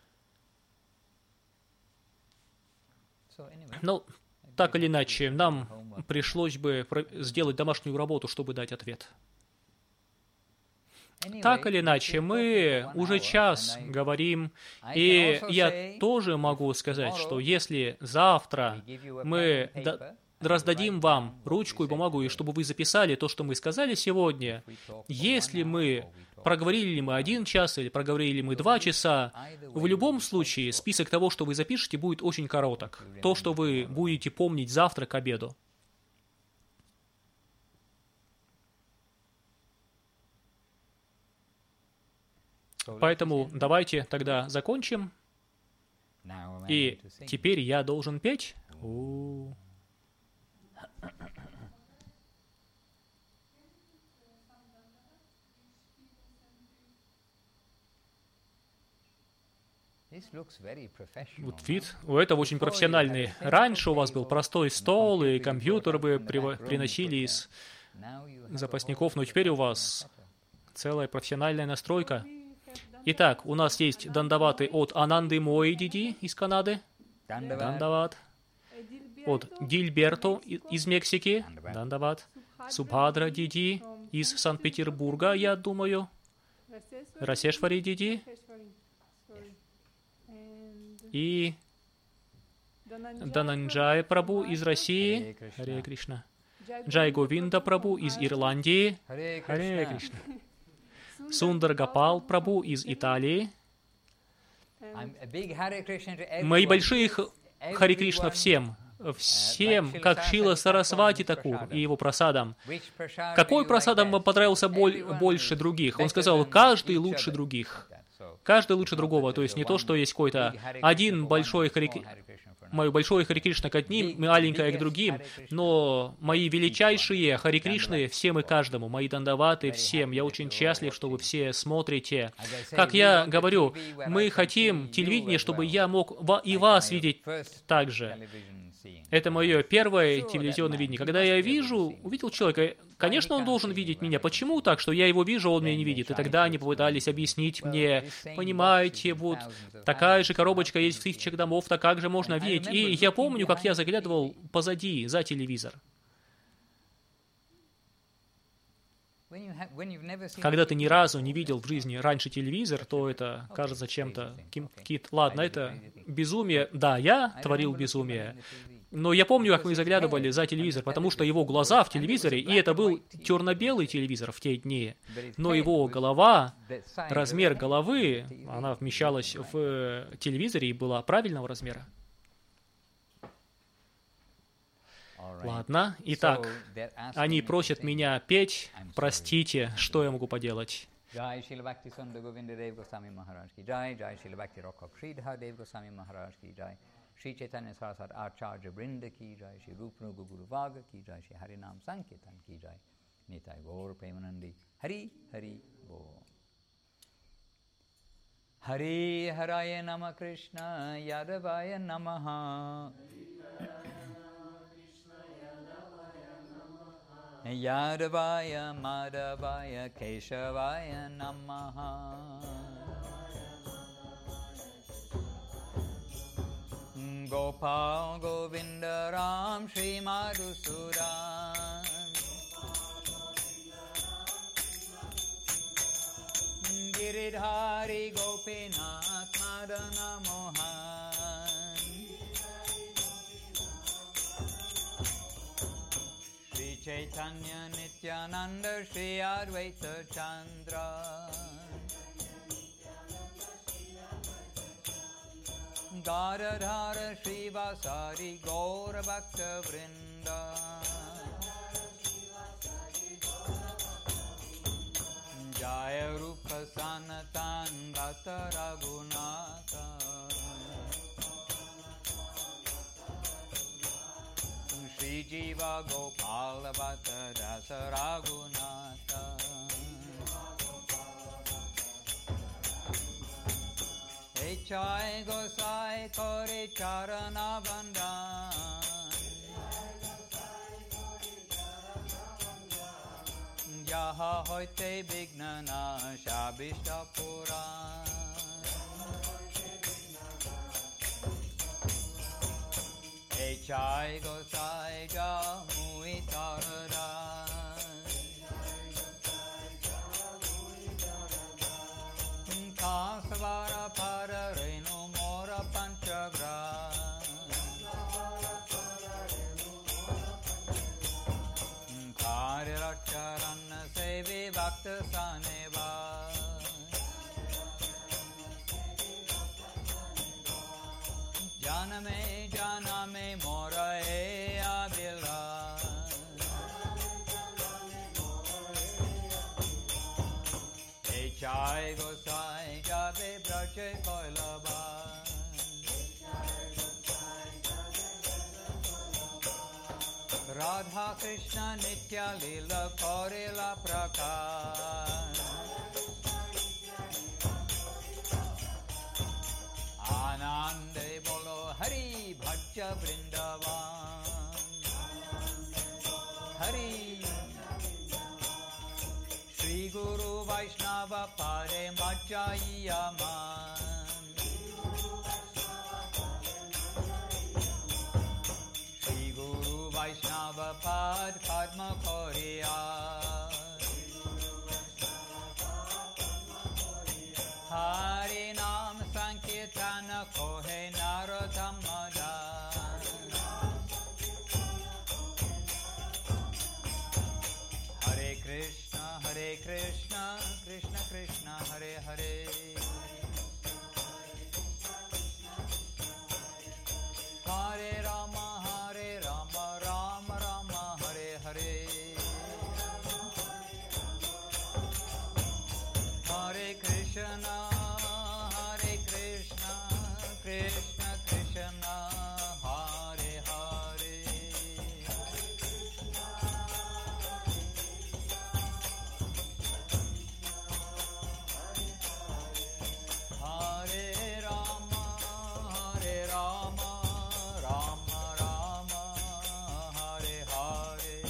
Но так или иначе, нам пришлось бы сделать домашнюю работу, чтобы дать ответ. Так или иначе, мы уже час говорим, и я тоже могу сказать, что если завтра мы раздадим вам ручку и бумагу, и чтобы вы записали то, что мы сказали сегодня, если мы проговорили мы один час или проговорили мы два часа, в любом случае список того, что вы запишете, будет очень короток. То, что вы будете помнить завтра к обеду. Поэтому давайте тогда закончим. И теперь я должен петь. У-у-у. Вот вид у этого очень профессиональный. Раньше у вас был простой стол, и компьютер вы приносили из запасников, но теперь у вас целая профессиональная настройка. Итак, у нас есть дандаваты от Ананды Мои Диди из Канады. Дандават. От Дильберто из Мексики. Дандават. Субхадра Диди из Санкт-Петербурга, я думаю. Расешвари Диди. И Дананджай Прабу из России. Харе Кришна. Джай Говинда Прабу из Ирландии. Харе Кришна. Сундар Гапал Прабу из Италии. Мои большие Харе Кришна всем. Всем, как Шрила Сарасвати Такур и его прасадам. Какой прасадам вам понравился боль, больше других? Он сказал, каждый лучше других. Каждый лучше другого. То есть не то, что есть какой-то один большой Харе Кришна, мое большое Харе Кришна к одним, маленькое к другим, но мои величайшие Харе Кришны всем и каждому, мои дандаваты всем. Я очень счастлив, что вы все смотрите. Как я говорю, мы хотим телевидение, чтобы я мог и вас видеть также. Это мое первое телевизионное видение. Когда я вижу, увидел человека, конечно, он должен видеть меня. Почему так, что я его вижу, а он меня не видит? И тогда они попытались объяснить мне, понимаете, вот такая же коробочка есть в тысячах домов, так как же можно видеть? И я помню, как я заглядывал позади, за телевизор. Когда ты ни разу не видел в жизни раньше телевизор, то это кажется чем-то... Ладно, это безумие. Да, я творил безумие. Но я помню, как мы заглядывали за телевизор, потому что его глаза в телевизоре, и это был черно-белый телевизор в те дни, но его голова, размер головы, она вмещалась в телевизоре и была правильного размера. Ладно, итак, они просят меня петь, простите, что я могу поделать? Джай Шрила Бхакти Сунда Говинда Дев Госвами Махарадж ки джай, Джай Шрила Бхакти Рокхак Sridhar Dev Goswami Maharaj ki jai, Shri Chaitanya Saraswat Acharya Brinda ki jai, Shri Rupanuga Guru Vaga ki jai, Shri Harinam Sankirtan ki jai, Nitai Gaur Premanandi, Hari Hari Bo. Hari Haraya Nama Krishna Yadavaya Namaha. Yadavaya Madhavaya Keshavaya Namaha. Gopal Govinda Ram Shri Madhusudan. Giridhari Gopinath Madana Mohan. Shri Chaitanya Nityananda Shri Advaita Chandra. Gadadhara Shri Vasari Gaura Bhakta Vrinda. Jaya Rupa Sanatan Gata Raghunatha Shri Jiva Gopala Bhatta Rasa Raghunatha Echai Gosai Kore Charana Bandhan Jaha hoite Vignana Shabishta Puran Echai Gosai Jamui Tarada Kasvara Para Renu Mora Panchagra Kariracharan Sevi Bhakta Saneva Janame Janame Mora E Abila Echai Gosai Jabe Brache Koilaba Radha Krishna Nitya Lila Korila Prakash Anande Bolo Hari Bhaja Vrindavan Hari Shri Guru Vaishnava Pare Machayaman Shri Guru Vaishnava Pad Padma Koriya Hari Nam Sankirtana Kohe Narotamada Hare Krishna Hare Krishna Krishna Krishna Hare Hare Hare Rama Hare Rama Rama Rama Hare Hare Hare Krishna Hare Krishna Krishna Krishna Hare Hare Hare Rama Hare Rama Rama Rama Hare Hare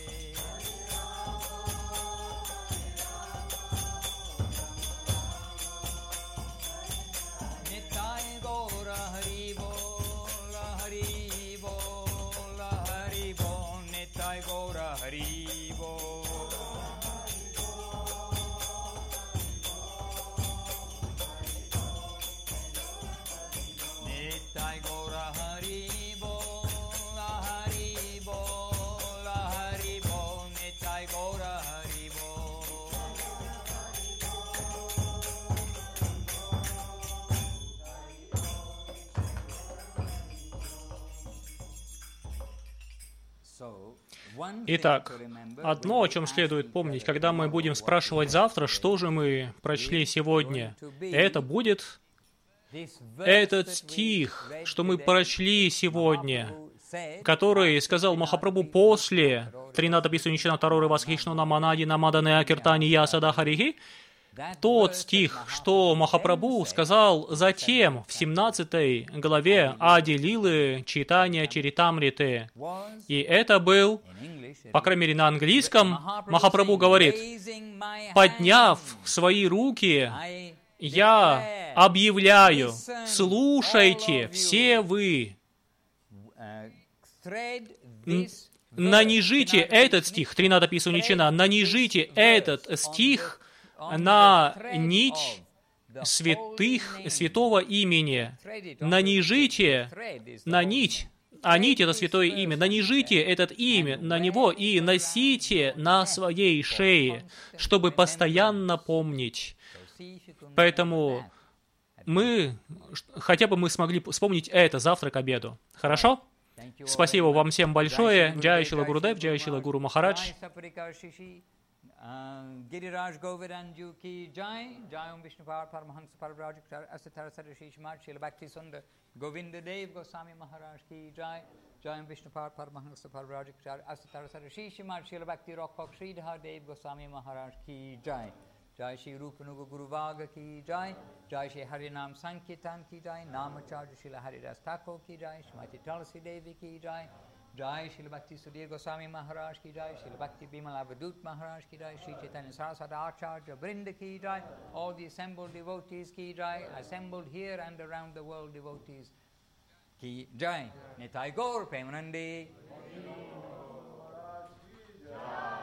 Nitai Gaura Hari Bol Hari Bol Hari Bol Nitai Gaura Hari Bol Nitai Gaura Hari Bol Hari Bol Hari Bol Nitai Gaura Hari Bol Итак, одно, о чем следует помнить, когда мы будем спрашивать завтра, что же мы прочли сегодня, это будет этот стих, что мы прочли сегодня, который сказал Махапрабху после Тринада Писуничана Тароры Васхишну Наманади Намадане Акиртани Ясада Харихи, тот стих, что Махапрабху сказал затем в семнадцатой главе Ади Лилы Читания Чаритамриты. И это был, по крайней мере на английском, Махапрабху говорит: «Подняв свои руки, я объявляю, слушайте все вы, нанижите этот стих, Тринада Писуничана, нанижите этот стих на нить святых, святого имени. Нанижите на нить, а нить — это святое имя. Нанижите этот имя на него и носите на своей шее, чтобы постоянно помнить». Поэтому мы, хотя бы мы смогли вспомнить это завтра к обеду. Хорошо? Спасибо вам всем большое. Джай Шрила Гурудев, Джай Шрила Гуру Махарадж. Um, Giriraj Govardhanju ki jai, jai Om Vishnupad Paramahansa Parivrajak Asatara Sarashish Mat Srila Bhakti Sundar Govinda Dev Goswami Maharaj ki jai, jai Om Vishnupad Paramahansa Parivrajak Asatara Sarashish Mat Srila Bhakti Rockok Sridhar Dev Goswami Maharaj ki jai, jai Shri Rupanuga Guru Vaga ki jai, jai Shri Harinam Sankirtan ki jai, Namacharya Srila Haridas Thakur ki jai, Shrimati Tulsi Devi ki jai, Jai Srila Bhakti Sudhir Goswami Maharaj ki jai, Srila Bhakti Bimala Avadut Maharaj ki jai, Sri Chaitanya Saraswati Acharya Vrinda ki jai, all the assembled devotees ki jai, assembled here and around the world devotees ki jai. Nitai Gaur Premanande.